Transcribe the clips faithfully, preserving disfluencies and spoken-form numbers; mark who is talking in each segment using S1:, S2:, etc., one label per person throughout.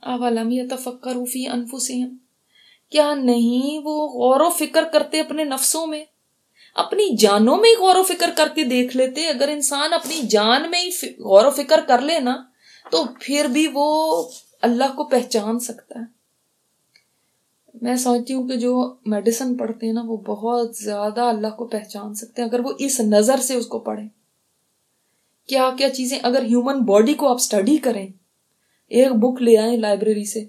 S1: اولم یتفکروا فی انفسہم، کیا نہیں وہ غور و فکر کرتے اپنے نفسوں میں، اپنی جانوں میں ہی غور و فکر کر کے دیکھ لیتے. اگر انسان اپنی جان میں ہی غور و فکر کر لے نا تو پھر بھی وہ اللہ کو پہچان سکتا ہے. میں سمجھتی ہوں کہ جو میڈیسن پڑھتے ہیں نا وہ بہت زیادہ اللہ کو پہچان سکتے ہیں اگر وہ اس نظر سے اس کو پڑھیں. کیا کیا چیزیں، اگر ہیومن باڈی کو آپ سٹڈی کریں، ایک بک لے آئیں لائبریری سے،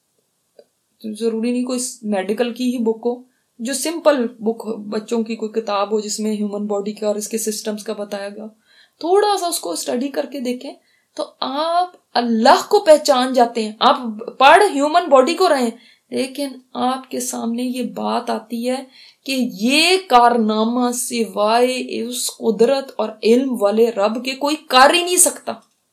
S1: ضروری نہیں کوئی میڈیکل کی ہی بک ہو، جو سمپل بک ہو، بچوں کی کوئی کتاب ہو جس میں ہیومن باڈی کا اور اس کے سسٹمز کا بتایا گیا، تھوڑا سا اس کو اسٹڈی کر کے دیکھیں تو آپ اللہ کو پہچان جاتے ہیں. آپ پڑھ ہیومن باڈی کو رہے ہیں لیکن آپ کے سامنے یہ بات آتی ہے کہ یہ کارنامہ سوائے اس قدرت اور علم والے رب کے کوئی کر ہی نہیں سکتا.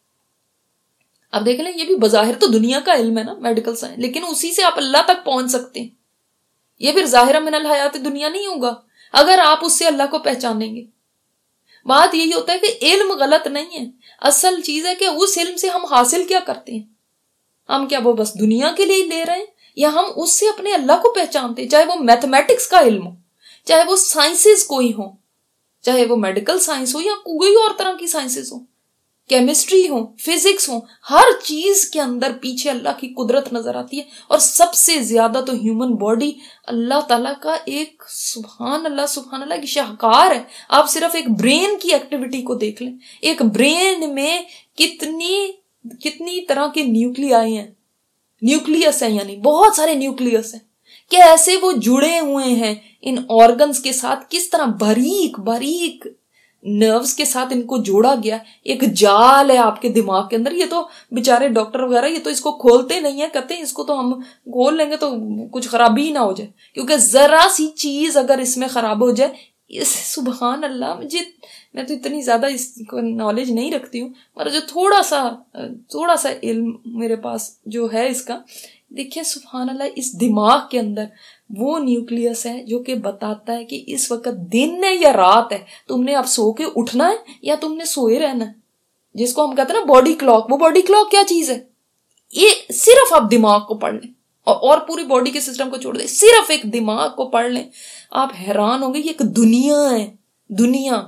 S1: اب دیکھ لیں، یہ بھی بظاہر تو دنیا کا علم ہے نا، میڈیکل سائنس، لیکن اسی سے آپ اللہ تک پہنچ سکتے ہیں. یہ پھر ظاہرہ من الحیات دنیا نہیں ہوگا اگر آپ اس سے اللہ کو پہچانیں گے. بات یہی ہوتا ہے کہ علم غلط نہیں ہے، اصل چیز ہے کہ اس علم سے ہم حاصل کیا کرتے ہیں. ہم کیا وہ بس دنیا کے لیے لے رہے ہیں یا ہم اس سے اپنے اللہ کو پہچانتے ہیں؟ چاہے وہ میتھمیٹکس کا علم ہو، چاہے وہ سائنسز کوئی ہو، چاہے وہ میڈیکل سائنس ہو یا کوئی اور طرح کی سائنسز ہو، کیمسٹری ہو، فزکس ہو، ہر چیز کے اندر پیچھے اللہ کی قدرت نظر آتی ہے. اور سب سے زیادہ تو ہیومن باڈی اللہ تعالیٰ کا ایک سبحان اللہ سبحان اللہ کی شاہکار ہے. آپ صرف ایک برین کی ایکٹیویٹی کو دیکھ لیں، ایک برین میں کتنی کتنی طرح کے نیوکلی آئے ہیں، نیوکلیس ہیں، یعنی بہت سارے نیوکلیس ہیں کہ ایسے وہ جڑے ہوئے ہیں ان آرگنز کے ساتھ، کس طرح باریک باریک نروز کے ساتھ ان کو جوڑا گیا. ایک جال ہے آپ کے دماغ کے اندر. یہ تو بیچارے ڈاکٹر وغیرہ یہ تو اس کو کھولتے نہیں ہیں، کہتے ہیں اس کو تو ہم کھول لیں گے تو کچھ خرابی ہی نہ ہو جائے، کیونکہ ذرا سی چیز اگر اس میں خراب ہو جائے، اس سبحان اللہ. مجھے میں تو اتنی زیادہ اس کو نالج نہیں رکھتی ہوں، مگر جو تھوڑا سا تھوڑا سا علم میرے پاس جو ہے اس کا، دیکھیں سبحان اللہ، اس دماغ کے اندر وہ نیوکلیس ہے جو کہ بتاتا ہے کہ اس وقت دن ہے یا رات ہے، تم نے اب سو کے اٹھنا ہے یا تم نے سوئے رہنا ہے. جس کو ہم کہتے ہیں نا باڈی کلاک، وہ باڈی کلاک کیا چیز ہے؟ یہ صرف آپ دماغ کو پڑھ لیں اور پوری باڈی کے سسٹم کو چھوڑ دیں، صرف ایک دماغ کو پڑھ لیں، آپ حیران ہوں گے. یہ ایک دنیا ہے، دنیا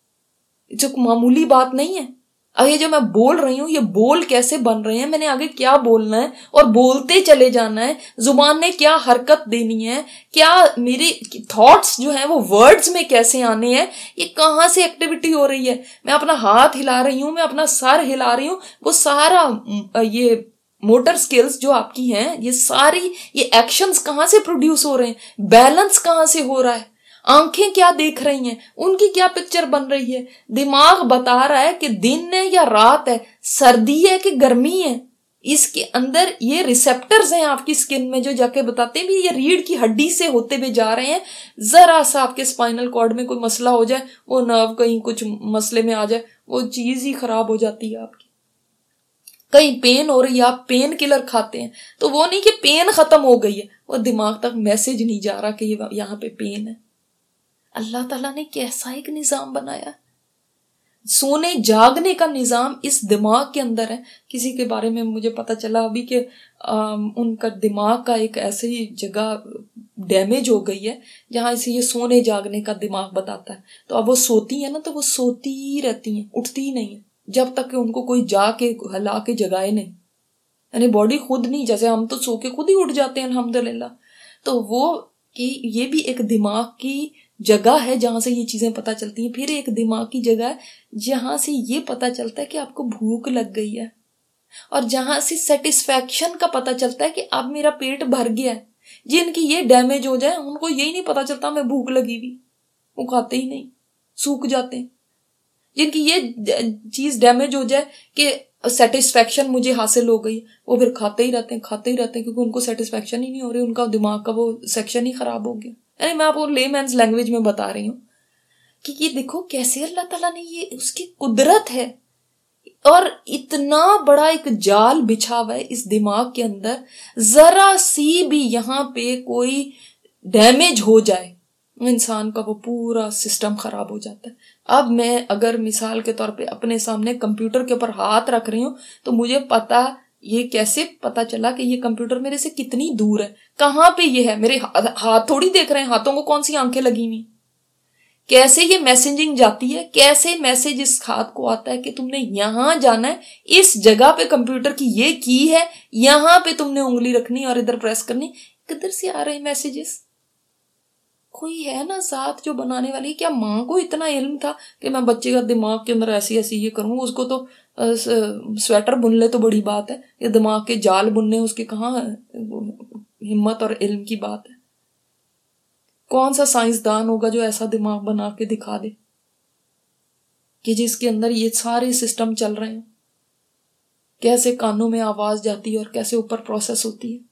S1: جو معمولی بات نہیں ہے. اب یہ جو میں بول رہی ہوں، یہ بول کیسے بن رہے ہیں، میں نے آگے کیا بولنا ہے اور بولتے چلے جانا ہے، زبان نے کیا حرکت دینی ہے، کیا میرے تھاٹس جو ہیں وہ ورڈز میں کیسے آنے ہیں، یہ کہاں سے ایکٹیویٹی ہو رہی ہے. میں اپنا ہاتھ ہلا رہی ہوں، میں اپنا سر ہلا رہی ہوں، وہ سارا یہ موٹر سکلز جو آپ کی ہیں، یہ ساری یہ ایکشنز کہاں سے پروڈیوس ہو رہے ہیں، بیلنس کہاں سے ہو رہا ہے، آنکھیں کیا دیکھ رہی ہیں، ان کی کیا پکچر بن رہی ہے، دماغ بتا رہا ہے کہ دن ہے یا رات ہے، سردی ہے کہ گرمی ہے. اس کے اندر یہ ریسپٹرز ہیں آپ کی سکن میں جو جا کے بتاتے ہیں بھی یہ ریڑھ کی ہڈی سے ہوتے ہوئے جا رہے ہیں. ذرا سا آپ کے اسپائنل کارڈ میں کوئی مسئلہ ہو جائے، وہ نرو کہیں کچھ مسئلے میں آ جائے، وہ چیز ہی خراب ہو جاتی ہے آپ کی. کہیں پین ہو رہی ہے، آپ پین کلر کھاتے ہیں تو وہ نہیں کہ پین ختم ہو گئی ہے، وہ دماغ تک میسج نہیں جا رہا کہ یہاں پہ پین ہے. اللہ تعالیٰ نے کیسا ایک نظام بنایا، سونے جاگنے کا نظام اس دماغ کے اندر ہے. کسی کے بارے میں مجھے پتا چلا ابھی کہ ان کا دماغ کا ایک ایسی جگہ ڈیمیج ہو گئی ہے جہاں اسے یہ سونے جاگنے کا دماغ بتاتا ہے. تو اب وہ سوتی ہیں نا تو وہ سوتی ہی رہتی ہیں، اٹھتی ہی نہیں ہیں جب تک کہ ان کو کوئی جا کے ہلا کے جگائے نہیں. یعنی باڈی خود نہیں، جیسے ہم تو سو کے خود ہی اٹھ جاتے ہیں الحمدللہ، تو وہ کہ یہ بھی ایک دماغ کی جگہ ہے جہاں سے یہ چیزیں پتہ چلتی ہیں. پھر ایک دماغ کی جگہ ہے جہاں سے یہ پتہ چلتا ہے کہ آپ کو بھوک لگ گئی ہے، اور جہاں سے سیٹسفیکشن کا پتہ چلتا ہے کہ اب میرا پیٹ بھر گیا ہے. جن کی یہ ڈیمیج ہو جائے ان کو یہی نہیں پتہ چلتا میں بھوک لگی ہوئی، وہ کھاتے ہی نہیں، سوکھ جاتے ہیں. جن کی یہ چیز ڈیمیج ہو جائے کہ سیٹسفیکشن مجھے حاصل ہو گئی، وہ پھر کھاتے ہی رہتے ہیں کھاتے ہی رہتے ہیں کیونکہ ان کو سیٹسفیکشن ہی نہیں ہو رہی، ان کا دماغ کا وہ سیکشن ہی خراب ہو گیا. یعنی میں آپ کو لے مینز لینگویج میں بتا رہی ہوں کہ یہ دیکھو کیسے اللہ تعالیٰ نے، یہ اس کی قدرت ہے. اور اتنا بڑا ایک جال بچھا ہوا ہے اس دماغ کے اندر، ذرا سی بھی یہاں پہ کوئی ڈیمیج ہو جائے انسان کا وہ پورا سسٹم خراب ہو جاتا ہے. اب میں اگر مثال کے طور پہ اپنے سامنے کمپیوٹر کے اوپر ہاتھ رکھ رہی ہوں تو مجھے پتا یہ کیسے پتا چلا کہ یہ کمپیوٹر میرے سے کتنی دور ہے, کہاں پہ یہ ہے, میرے ہاتھ تھوڑی دیکھ رہے ہیں, ہاتھوں کو کون سی آنکھیں لگی ہوئی, کیسے یہ میسنجنگ جاتی ہے, کیسے میسج اس ہاتھ کو آتا ہے کہ تم نے یہاں جانا ہے, اس جگہ پہ کمپیوٹر کی یہ کی ہے, یہاں پہ تم نے انگلی رکھنی اور ادھر پریس کرنی. کدھر سے آ رہے میسیجز؟ کوئی ہے نا ذات جو بنانے والی. کیا ماں کو اتنا علم تھا کہ میں بچے کا دماغ کے اندر ایسی ایسی یہ کروں؟ اس کو تو سویٹر بن لے تو بڑی بات ہے, یہ دماغ کے جال بننے اس کے کہاں ہمت اور علم کی بات ہے. کون سا سائنسدان ہوگا جو ایسا دماغ بنا کے دکھا دے کہ جس کے اندر یہ سارے سسٹم چل رہے ہیں, کیسے کانوں میں آواز جاتی ہے اور کیسے اوپر پروسیس ہوتی ہے.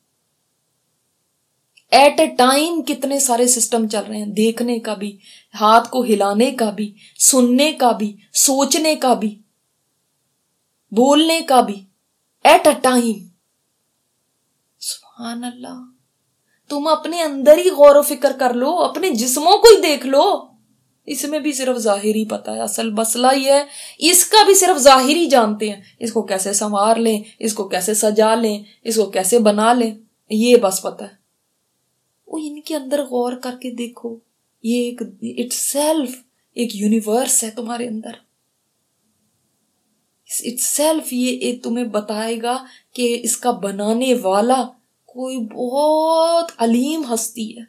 S1: ایٹ اے ٹائم کتنے سارے سسٹم چل رہے ہیں, دیکھنے کا بھی, ہاتھ کو ہلانے کا بھی, سننے کا بھی, سوچنے کا بھی, بولنے کا بھی, ایٹ اے ٹائم. سبحان اللہ. تم اپنے اندر ہی غور و فکر کر لو, اپنے جسموں کو ہی دیکھ لو. اس میں بھی صرف ظاہر ہی پتا ہے, اصل مسئلہ یہ ہے اس کا بھی صرف ظاہر ہی جانتے ہیں. اس کو کیسے سنوار لیں, اس کو کیسے سجا لیں, اس کو کیسے بنا لیں, یہ بس پتا ہے. وہ ان کے اندر غور کر کے دیکھو, یہ ایک اٹ سیلف ایک یونیورس ہے تمہارے اندر. اٹ سیلف یہ تمہیں بتائے گا کہ اس کا بنانے والا کوئی بہت علیم ہستی ہے.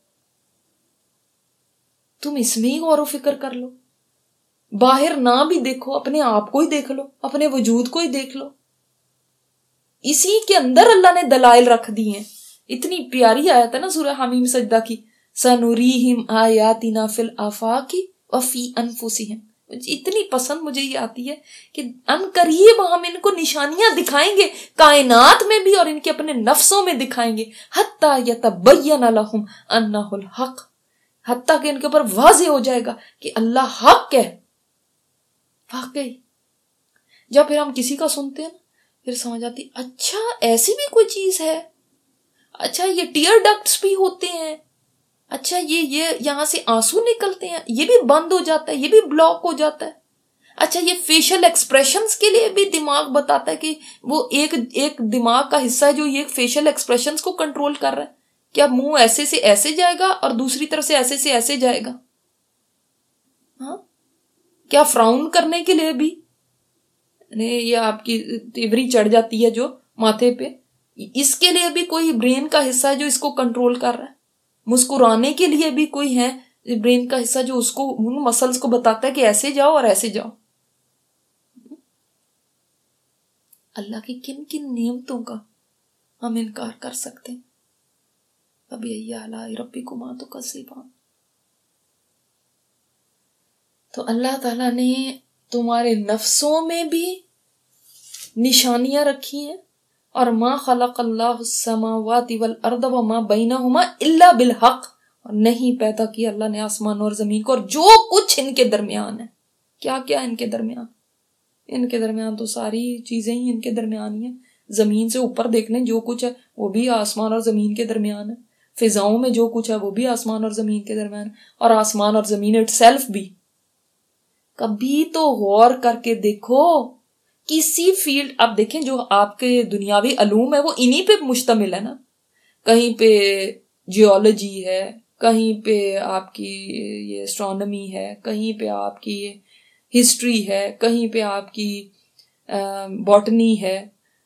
S1: تم اس میں ہی غور و فکر کر لو, باہر نہ بھی دیکھو, اپنے آپ کو ہی دیکھ لو, اپنے وجود کو ہی دیکھ لو. اسی کے اندر اللہ نے دلائل رکھ دی ہیں. اتنی پیاری آیت ہے نا سورہ حمیم سجدہ کی, سنوریہم آیاتنا فی الآفاق وفی انفسہم. اتنی پسند مجھے یہ آتی ہے کہ ان قریب ہم ان کو نشانیاں دکھائیں گے, کائنات میں بھی اور ان کے اپنے نفسوں میں دکھائیں گے. حتی یتبین لہم انہ الحق, حتیٰ کہ ان کے اوپر واضح ہو جائے گا کہ اللہ حق ہے. واقعی جب پھر ہم کسی کا سنتے ہیں نا, پھر سمجھ آتی اچھا ایسی بھی کوئی چیز ہے, اچھا یہ ٹیئر ڈکٹس بھی ہوتے ہیں, اچھا یہ یہ یہاں سے آنسو نکلتے ہیں, یہ بھی بند ہو جاتا ہے, یہ بھی بلاک ہو جاتا ہے. اچھا یہ فیشل ایکسپریشنز کے لیے بھی دماغ بتاتا ہے کہ وہ ایک ایک دماغ کا حصہ ہے جو یہ فیشل ایکسپریشنز کو کنٹرول کر رہا ہے. کیا منہ ایسے سے ایسے جائے گا اور دوسری طرف سے ایسے سے ایسے جائے گا؟ ہاں, کیا فراؤن کرنے کے لیے بھی یہ آپ کی تیوری چڑھ جاتی ہے جو ماتھے پہ, اس کے لیے بھی کوئی برین کا حصہ ہے جو اس کو کنٹرول کر رہا ہے. مسکرانے کے لیے بھی کوئی ہے برین کا حصہ جو اس کو ان مسلز کو بتاتا ہے کہ ایسے جاؤ اور ایسے جاؤ. اللہ کی کن کن نعمتوں کا ہم انکار کر سکتے ہیں. فبأي آلاء ربكما تكذبان. تو اللہ تعالیٰ نے تمہارے نفسوں میں بھی نشانیاں رکھی ہیں, اور ما خلق اللہ السماوات والارض وما بینہما الا بالحق, اور نہیں پیدا کیا اللہ نے آسمان اور زمین کو اور جو کچھ ان کے درمیان ہے. کیا کیا ان کے درمیان؟ ان کے درمیان تو ساری چیزیں ہی ان کے درمیان ہی ہیں. زمین سے اوپر دیکھ لیں, جو کچھ ہے وہ بھی آسمان اور زمین کے درمیان ہے. فضاؤں میں جو کچھ ہے وہ بھی آسمان اور زمین کے درمیان, اور آسمان اور زمین اٹ سیلف بھی. کبھی تو غور کر کے دیکھو کسی فیلڈ, اب دیکھیں جو آپ کے دنیاوی علوم ہے وہ انہی پہ مشتمل ہے نا. کہیں پہ جیولوجی ہے, کہیں پہ آپ کی یہ اسٹرانومی ہے, کہیں پہ آپ کی ہسٹری ہے, کہیں پہ آپ کی باٹنی ہے,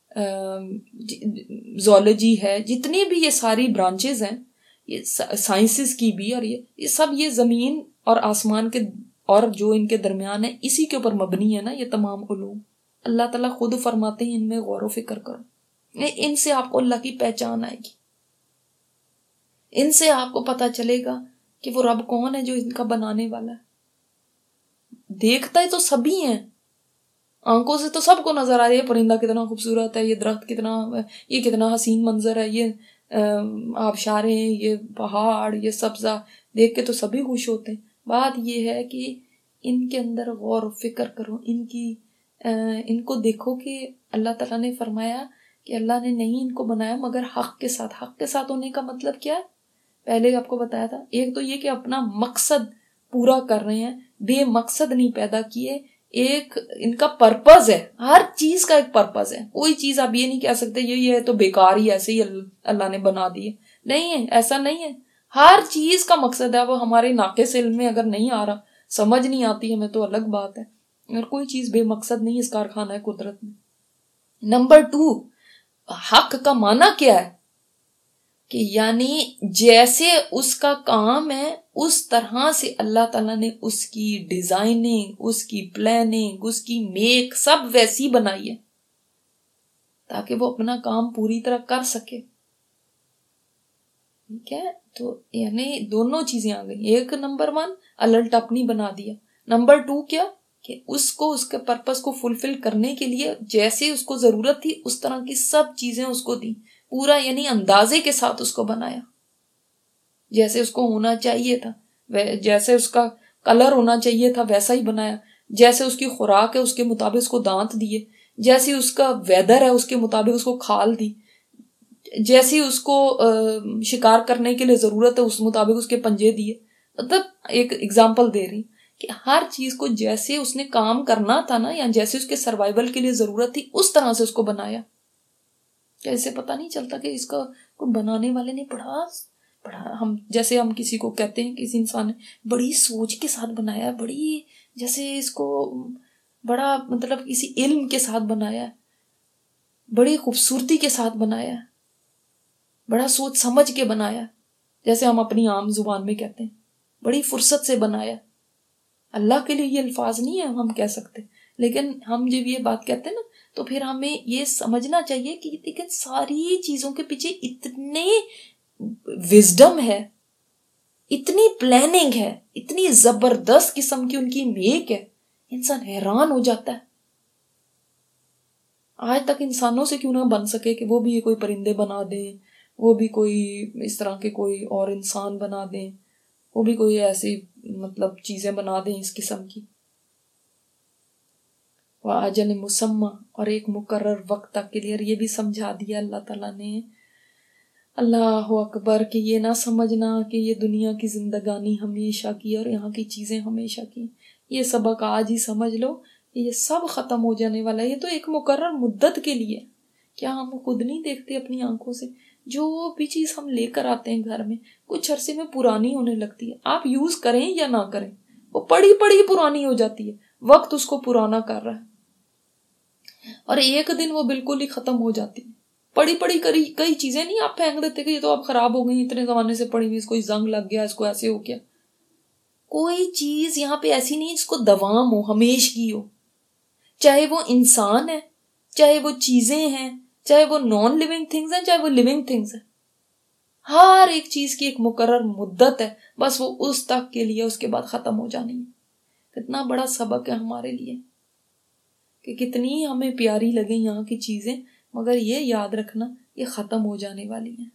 S1: زولوجی ہے. جتنی بھی یہ ساری برانچز ہیں یہ سائنسز کی بھی, اور یہ یہ سب یہ زمین اور آسمان کے اور جو ان کے درمیان ہے اسی کے اوپر مبنی ہے نا یہ تمام علوم. اللہ تعالیٰ خود فرماتے ہیں ان میں غور و فکر کرو, ان سے آپ کو اللہ کی پہچان آئے گی, ان سے آپ کو پتا چلے گا کہ وہ رب کون ہے جو ان کا بنانے والا ہے. دیکھتا ہے تو سبھی ہیں, آنکھوں سے تو سب کو نظر آ رہی ہے, پرندہ کتنا خوبصورت ہے, یہ درخت کتنا, یہ کتنا حسین منظر ہے, یہ آبشاریں, یہ پہاڑ, یہ سبزہ, دیکھ کے تو سبھی خوش ہوتے ہیں. بات یہ ہے کہ ان کے اندر غور و فکر کرو, ان کی ان کو دیکھو کہ اللہ تعالیٰ نے فرمایا کہ اللہ نے نہیں ان کو بنایا مگر حق کے ساتھ. حق کے ساتھ ہونے کا مطلب کیا ہے؟ پہلے آپ کو بتایا تھا. ایک تو یہ کہ اپنا مقصد پورا کر رہے ہیں, بے مقصد نہیں پیدا کیے, ایک ان کا پرپز ہے، ہر چیز کا ایک پرپز ہے. کوئی چیز آپ یہ نہیں کہہ سکتے یہ ہے تو بیکار ہی ایسے ہی اللہ نے بنا دی ہے. نہیں ہے، ایسا نہیں ہے. ہر چیز کا مقصد ہے. وہ ہمارے ناقص علم میں اگر نہیں آ رہا، سمجھ نہیں آتی ہمیں تو الگ بات ہے، اور کوئی چیز بے مقصد نہیں اس کارخانہ ہے قدرت میں. نمبر ٹو، حق کا معنی کیا ہے؟ کہ یعنی جیسے اس کا کام ہے اس طرح سے اللہ تعالیٰ نے اس کی ڈیزائننگ، اس کی پلاننگ، اس کی میک سب ویسی بنائی ہے تاکہ وہ اپنا کام پوری طرح کر سکے. ٹھیک ہے، تو یعنی دونوں چیزیں آ گئی. ایک نمبر ون الٹ اپنی بنا دیا. نمبر ٹو کیا کہ اس کو اس کے پرپس کو فلفل کرنے کے لیے جیسے اس کو ضرورت تھی اس طرح کی سب چیزیں اس کو دی، پورا یعنی اندازے کے ساتھ اس کو بنایا جیسے اس کو ہونا چاہیے تھا، جیسے اس کا کلر ہونا چاہیے تھا ویسا ہی بنایا، جیسے اس کی خوراک ہے اس کے مطابق اس کو دانت دیے، جیسی اس کا ویدر ہے اس کے مطابق اس کو کھال دی، جیسی اس کو شکار کرنے کے لیے ضرورت ہے اس مطابق اس کے پنجے دیے. مطلب ایک اگزامپل دے رہی کہ ہر چیز کو جیسے اس نے کام کرنا تھا نا، یا جیسے اس کے سروائیول کے لیے ضرورت تھی اس طرح سے اس کو بنایا. کیا اسے پتہ نہیں چلتا کہ اس کا کوئی بنانے والے نے بڑا بڑا ہم جیسے ہم کسی کو کہتے ہیں کسی انسان نے بڑی سوچ کے ساتھ بنایا، بڑی جیسے اس کو بڑا مطلب کسی علم کے ساتھ بنایا، بڑی خوبصورتی کے ساتھ بنایا، بڑا سوچ سمجھ کے بنایا، جیسے ہم اپنی عام زبان میں کہتے ہیں بڑی فرصت سے بنایا. اللہ کے لیے یہ الفاظ نہیں ہے ہم کہہ سکتے، لیکن ہم جب یہ بات کہتے ہیں نا تو پھر ہمیں یہ سمجھنا چاہیے کہ لیکن ساری چیزوں کے پیچھے اتنے وزڈم ہے، اتنی پلاننگ ہے، اتنی زبردست قسم کی ان کی میک ہے، انسان حیران ہو جاتا ہے. آج تک انسانوں سے کیوں نہ بن سکے کہ وہ بھی کوئی پرندے بنا دیں، وہ بھی کوئی اس طرح کے کوئی اور انسان بنا دیں، وہ بھی کوئی ایسی مطلب چیزیں بنا دیں اس قسم کی. وَأَجَلٍ مُّسَمًّى، اور ایک مقرر وقت تک کے لیے. یہ بھی سمجھا دیا اللہ تعالیٰ نے. اللہ اکبر، کہ یہ نہ سمجھنا کہ یہ دنیا کی زندگانی ہمیشہ کی اور یہاں کی چیزیں ہمیشہ کی. یہ سبق آج ہی سمجھ لو کہ یہ سب ختم ہو جانے والا ہے. یہ تو ایک مقرر مدت کے لیے. کیا ہم خود نہیں دیکھتے اپنی آنکھوں سے جو بھی چیز ہم لے کر آتے ہیں گھر میں کچھ عرصے میں پرانی ہونے لگتی ہے، آپ یوز کریں یا نہ کریں وہ پڑی پڑی پرانی ہو جاتی ہے، وقت اس کو پرانا کر رہا ہے اور ایک دن وہ بالکل ہی ختم ہو جاتی ہے. پڑی پڑی کری کئی چیزیں نہیں آپ پھینک دیتے کہ یہ تو اب خراب ہو گئی، اتنے زمانے سے پڑی ہوئی، اس کو زنگ لگ گیا، اس کو ایسے ہو گیا. کوئی چیز یہاں پہ ایسی نہیں جس کو دوام ہو، ہمیشگی ہو. چاہے وہ انسان ہے، چاہے وہ چیزیں ہیں، چاہے وہ نان لیونگ تھنگز ہیں، چاہے وہ لیونگ تھنگز ہیں، ہر ایک چیز کی ایک مقرر مدت ہے، بس وہ اس تک کے لیے، اس کے بعد ختم ہو جانی ہے. کتنا بڑا سبق ہے ہمارے لیے کہ کتنی ہمیں پیاری لگیں یہاں کی چیزیں، مگر یہ یاد رکھنا یہ ختم ہو جانے والی ہیں.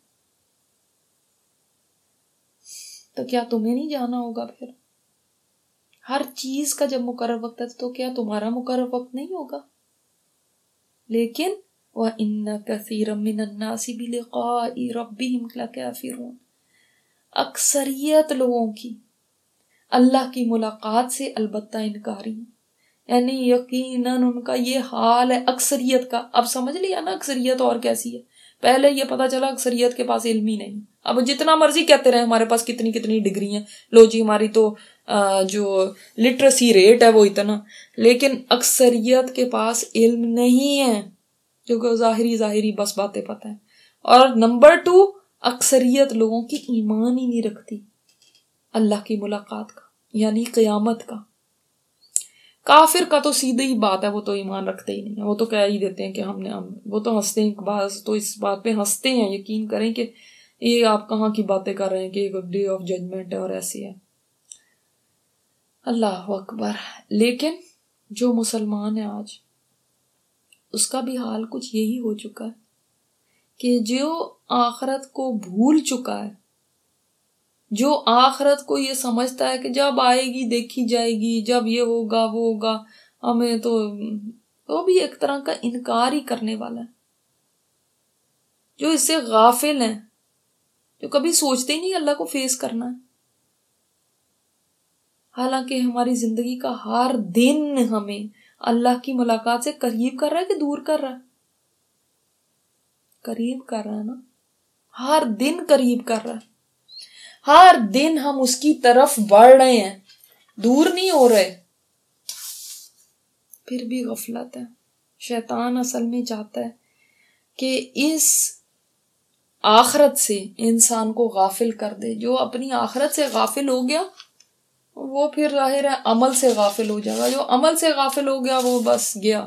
S1: تو کیا تمہیں نہیں جانا ہوگا پھر؟ ہر چیز کا جب مقرر وقت ہے تو کیا تمہارا مقرر وقت نہیں ہوگا؟ لیکن وَإِنَّ كَثِيرًا مِّنَ النَّاسِ بِلِقَاءِ رَبِّهِمْ لَكَافِرُونَ، اکثریت لوگوں کی اللہ کی ملاقات سے البتہ انکاری ہیں. یعنی یقیناً ان کا یہ حال ہے اکثریت کا. اب سمجھ لیا نا اکثریت اور کیسی ہے. پہلے یہ پتا چلا اکثریت کے پاس علم ہی نہیں. اب جتنا مرضی کہتے رہے ہمارے پاس کتنی کتنی ڈگری ہیں، لو جی ہماری تو جو لٹریسی ریٹ ہے وہ اتنا، لیکن اکثریت کے پاس علم نہیں ہے کیونکہ ظاہری ظاہری بس باتیں پتہ ہے. اور نمبر ٹو، اکثریت لوگوں کی ایمان ہی نہیں رکھتی اللہ کی ملاقات کا یعنی قیامت کا. کافر کا تو سیدھی بات ہے، وہ تو ایمان رکھتے ہی نہیں ہے، وہ تو کہہ ہی دیتے ہیں کہ ہم نے ہم وہ تو ہنستے ہیں، بعض تو اس بات پہ ہنستے ہیں، یقین کریں کہ یہ آپ کہاں کی باتیں کر رہے ہیں کہ ایک ڈے آف ججمنٹ ہے اور ایسی ہے. اللہ اکبر. لیکن جو مسلمان ہے آج اس کا بھی حال کچھ یہی ہو چکا ہے کہ جو آخرت کو بھول چکا ہے، جو آخرت کو یہ سمجھتا ہے کہ جب آئے گی دیکھی جائے گی، جب یہ ہوگا وہ ہوگا، ہمیں تو وہ بھی ایک طرح کا انکار ہی کرنے والا ہے. جو اس سے غافل ہیں، جو کبھی سوچتے ہی نہیں اللہ کو فیس کرنا ہے. حالانکہ ہماری زندگی کا ہر دن ہمیں اللہ کی ملاقات سے قریب کر رہا ہے کہ دور کر رہا ہے؟ قریب کر رہا ہے نا، ہر دن قریب کر رہا ہے، ہر دن ہم اس کی طرف بڑھ رہے ہیں، دور نہیں ہو رہے۔ پھر بھی غفلت ہے۔ شیطان اصل میں چاہتا ہے کہ اس آخرت سے انسان کو غافل کر دے۔ جو اپنی آخرت سے غافل ہو گیا وہ پھر ظاہر ہے عمل سے غافل ہو جائے گا، جو عمل سے غافل ہو گیا وہ بس گیا۔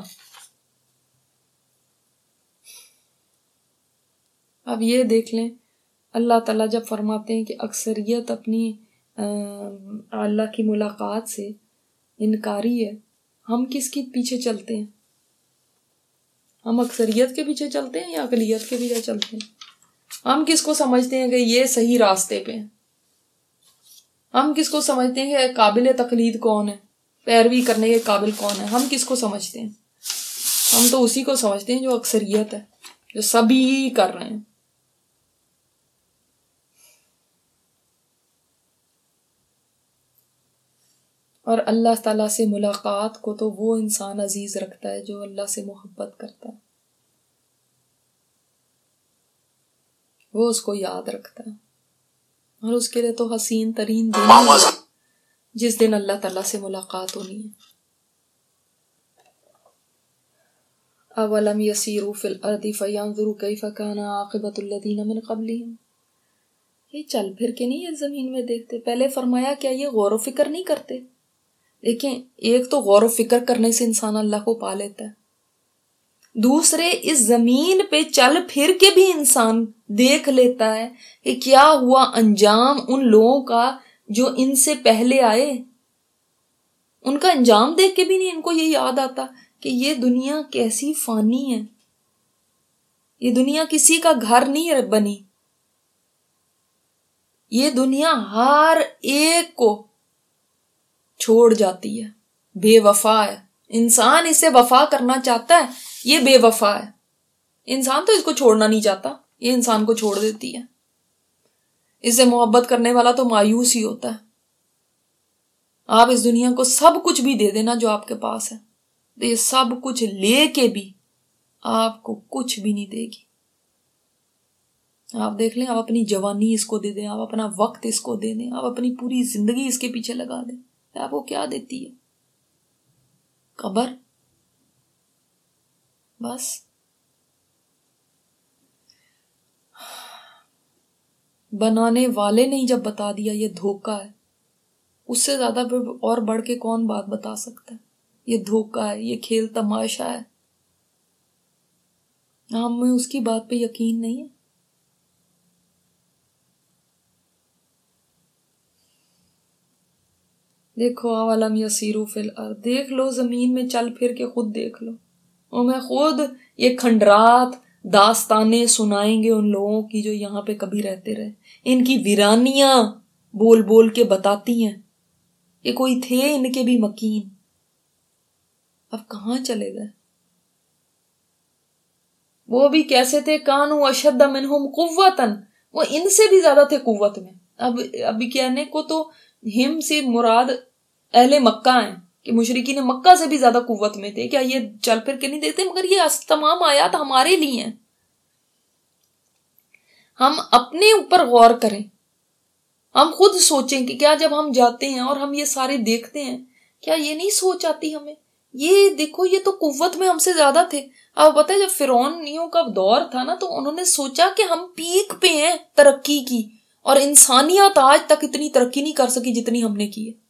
S1: اب یہ دیکھ لیں، اللہ تعالیٰ جب فرماتے ہیں کہ اکثریت اپنی اللہ کی ملاقات سے انکاری ہے، ہم کس کے پیچھے چلتے ہیں؟ ہم اکثریت کے پیچھے چلتے ہیں یا اقلیت کے پیچھے چلتے ہیں؟ ہم کس کو سمجھتے ہیں کہ یہ صحیح راستے پہ ہیں؟ ہم کس کو سمجھتے ہیں کہ قابل تقلید کون ہے، پیروی کرنے کے قابل کون ہے؟ ہم کس کو سمجھتے ہیں؟ ہم تو اسی کو سمجھتے ہیں جو اکثریت ہے، جو سبھی کر رہے ہیں۔ اور اللہ تعالیٰ سے ملاقات کو تو وہ انسان عزیز رکھتا ہے جو اللہ سے محبت کرتا ہے، وہ اس کو یاد رکھتا ہے، اور اس کے لیے تو حسین ترین دن ہے جس دن اللہ تعالیٰ سے ملاقات ہونی ہے۔ اولم یسیروا فی الارض فینظروا کیف کان عاقبۃ الذین من قبلہم، یہ چل پھر کے نہیں اس زمین میں دیکھتے؟ پہلے فرمایا کیا یہ غور و فکر نہیں کرتے؟ دیکھیں، ایک تو غور و فکر کرنے سے انسان اللہ کو پا لیتا ہے، دوسرے اس زمین پہ چل پھر کے بھی انسان دیکھ لیتا ہے کہ کیا ہوا انجام ان لوگوں کا جو ان سے پہلے آئے۔ ان کا انجام دیکھ کے بھی نہیں ان کو یہ یاد آتا کہ یہ دنیا کیسی فانی ہے، یہ دنیا کسی کا گھر نہیں بنی، یہ دنیا ہر ایک کو چھوڑ جاتی ہے، بے وفا ہے۔ انسان اسے وفا کرنا چاہتا ہے، یہ بے وفا ہے۔ انسان تو اس کو چھوڑنا نہیں چاہتا، یہ انسان کو چھوڑ دیتی ہے۔ اس سے محبت کرنے والا تو مایوس ہی ہوتا ہے۔ آپ اس دنیا کو سب کچھ بھی دے دینا جو آپ کے پاس ہے، تو یہ سب کچھ لے کے بھی آپ کو کچھ بھی نہیں دے گی۔ آپ دیکھ لیں، آپ اپنی جوانی اس کو دے دیں، آپ اپنا وقت اس کو دے دیں، آپ اپنی پوری زندگی اس کے پیچھے لگا دیں، آپ کو کیا دیتی ہے؟ قبر، بس۔ بنانے والے نے جب بتا دیا یہ دھوکہ ہے، اس سے زیادہ اور بڑھ کے کون بات بتا سکتا ہے؟ یہ دھوکہ ہے، یہ کھیل تماشا ہے، ہمیں اس کی بات پہ یقین نہیں ہے۔ دیکھو، اولم یسیروا فی الارض، دیکھ لو زمین میں چل پھر کے خود دیکھ لو، اور میں خود یہ کھنڈرات داستانیں سنائیں گے ان لوگوں کی جو یہاں پہ کبھی رہتے رہے، ان کی ویرانیاں بول بول کے بتاتی ہیں کہ کوئی تھے ان کے بھی مکین، اب کہاں چلے گئے؟ وہ بھی کیسے تھے؟ کانوا اشد منہم قوۃ، وہ ان سے بھی زیادہ تھے قوت میں۔ اب ابھی کہنے کو تو ہم سے مراد اہل مکہ ہیں کہ مشرکین مکہ سے بھی زیادہ قوت میں تھے، کیا یہ چل پھر کے نہیں دیتے؟ مگر یہ تمام آیات ہمارے لیے ہیں۔ ہم اپنے اوپر غور کریں، ہم خود سوچیں کہ کیا جب ہم جاتے ہیں اور ہم یہ سارے دیکھتے ہیں، کیا یہ نہیں سوچ آتی ہمیں؟ یہ دیکھو، یہ تو قوت میں ہم سے زیادہ تھے۔ اب پتہ ہے جب فرعونیوں کا دور تھا نا، تو انہوں نے سوچا کہ ہم پیک پہ ہیں ترقی کی، اور انسانیت آج تک اتنی ترقی نہیں کر سکی جتنی ہم نے کی ہے۔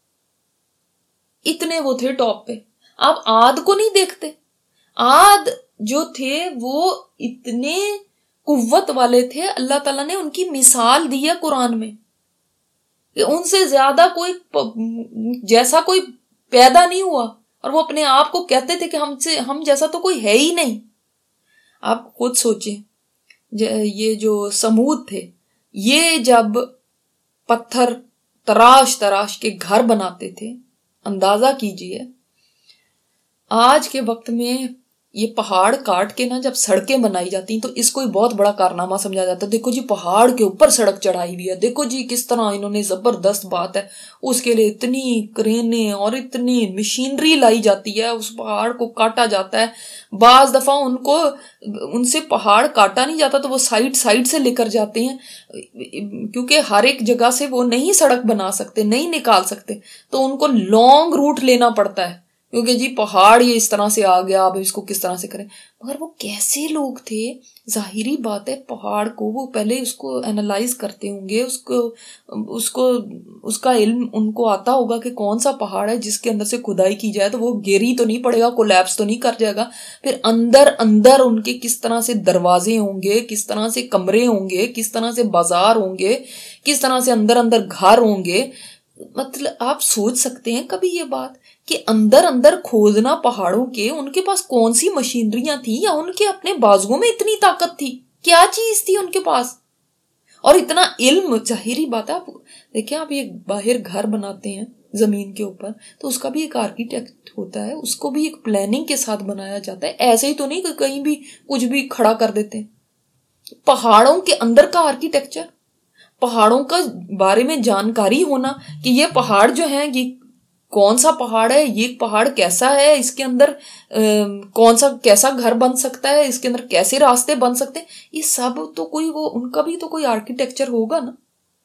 S1: اتنے وہ تھے ٹاپ پہ۔ آپ عاد کو نہیں دیکھتے؟ عاد جو تھے وہ اتنے قوت والے تھے، اللہ تعالیٰ نے ان کی مثال دی ہے قرآن میں کہ ان سے زیادہ کوئی جیسا کوئی پیدا نہیں ہوا، اور وہ اپنے آپ کو کہتے تھے کہ ہم سے ہم جیسا تو کوئی ہے ہی نہیں۔ آپ خود سوچیں، یہ جو سمود تھے، یہ جب پتھر تراش تراش کے گھر بناتے تھے، اندازہ کیجئے آج کے وقت میں یہ پہاڑ کاٹ کے نا جب سڑکیں بنائی جاتی ہیں تو اس کو بہت بڑا کارنامہ سمجھا جاتا ہے. دیکھو جی پہاڑ کے اوپر سڑک چڑھائی ہوئی ہے, دیکھو جی کس طرح انہوں نے, زبردست بات ہے. اس کے لیے اتنی کرینیں اور اتنی مشینری لائی جاتی ہے, اس پہاڑ کو کاٹا جاتا ہے. بعض دفعہ ان کو ان سے پہاڑ کاٹا نہیں جاتا تو وہ سائڈ سائڈ سے لے کر جاتے ہیں, کیونکہ ہر ایک جگہ سے وہ نہیں سڑک بنا سکتے, نہیں نکال سکتے, تو ان کو لانگ روٹ لینا پڑتا ہے, کیونکہ جی پہاڑ یہ اس طرح سے آ گیا, اب اس کو کس طرح سے کریں. مگر وہ کیسے لوگ تھے, ظاہری بات ہے پہاڑ کو وہ پہلے اس کو اینالائز کرتے ہوں گے, اس کو اس کو اس کا علم ان کو آتا ہوگا کہ کون سا پہاڑ ہے جس کے اندر سے کھدائی کی جائے تو وہ گیری تو نہیں پڑے گا, کولیپس تو نہیں کر جائے گا. پھر اندر اندر ان کے کس طرح سے دروازے ہوں گے, کس طرح سے کمرے ہوں گے, کس طرح سے بازار ہوں گے, کس طرح سے اندر اندر گھر ہوں گے. مطلب آپ سوچ سکتے ہیں کبھی یہ بات کہ اندر اندر کھودنا پہاڑوں کے, ان کے پاس کون سی مشینریاں تھیں, یا ان کے اپنے بازوؤں میں اتنی طاقت تھی, کیا چیز تھی ان کے پاس, اور اتنا علم. ظاہری بات ہے, آپ دیکھیں آپ یہ باہر گھر بناتے ہیں زمین کے اوپر تو اس کا بھی ایک آرکیٹیکٹ ہوتا ہے, اس کو بھی ایک پلاننگ کے ساتھ بنایا جاتا ہے, ایسے ہی تو نہیں کہ کہیں بھی کچھ بھی کھڑا کر دیتے ہیں. پہاڑوں کے اندر کا آرکیٹیکچر, پہاڑوں کا بارے میں جانکاری ہونا کہ یہ پہاڑ جو ہیں یہ کون سا پہاڑ ہے, یہ پہاڑ کیسا ہے, اس کے اندر کون سا کیسا گھر بن سکتا ہے, اس کے اندر کیسے راستے بن سکتے ہیں, یہ سب تو کوئی وہ ان کا بھی تو کوئی آرکیٹیکچر ہوگا نا.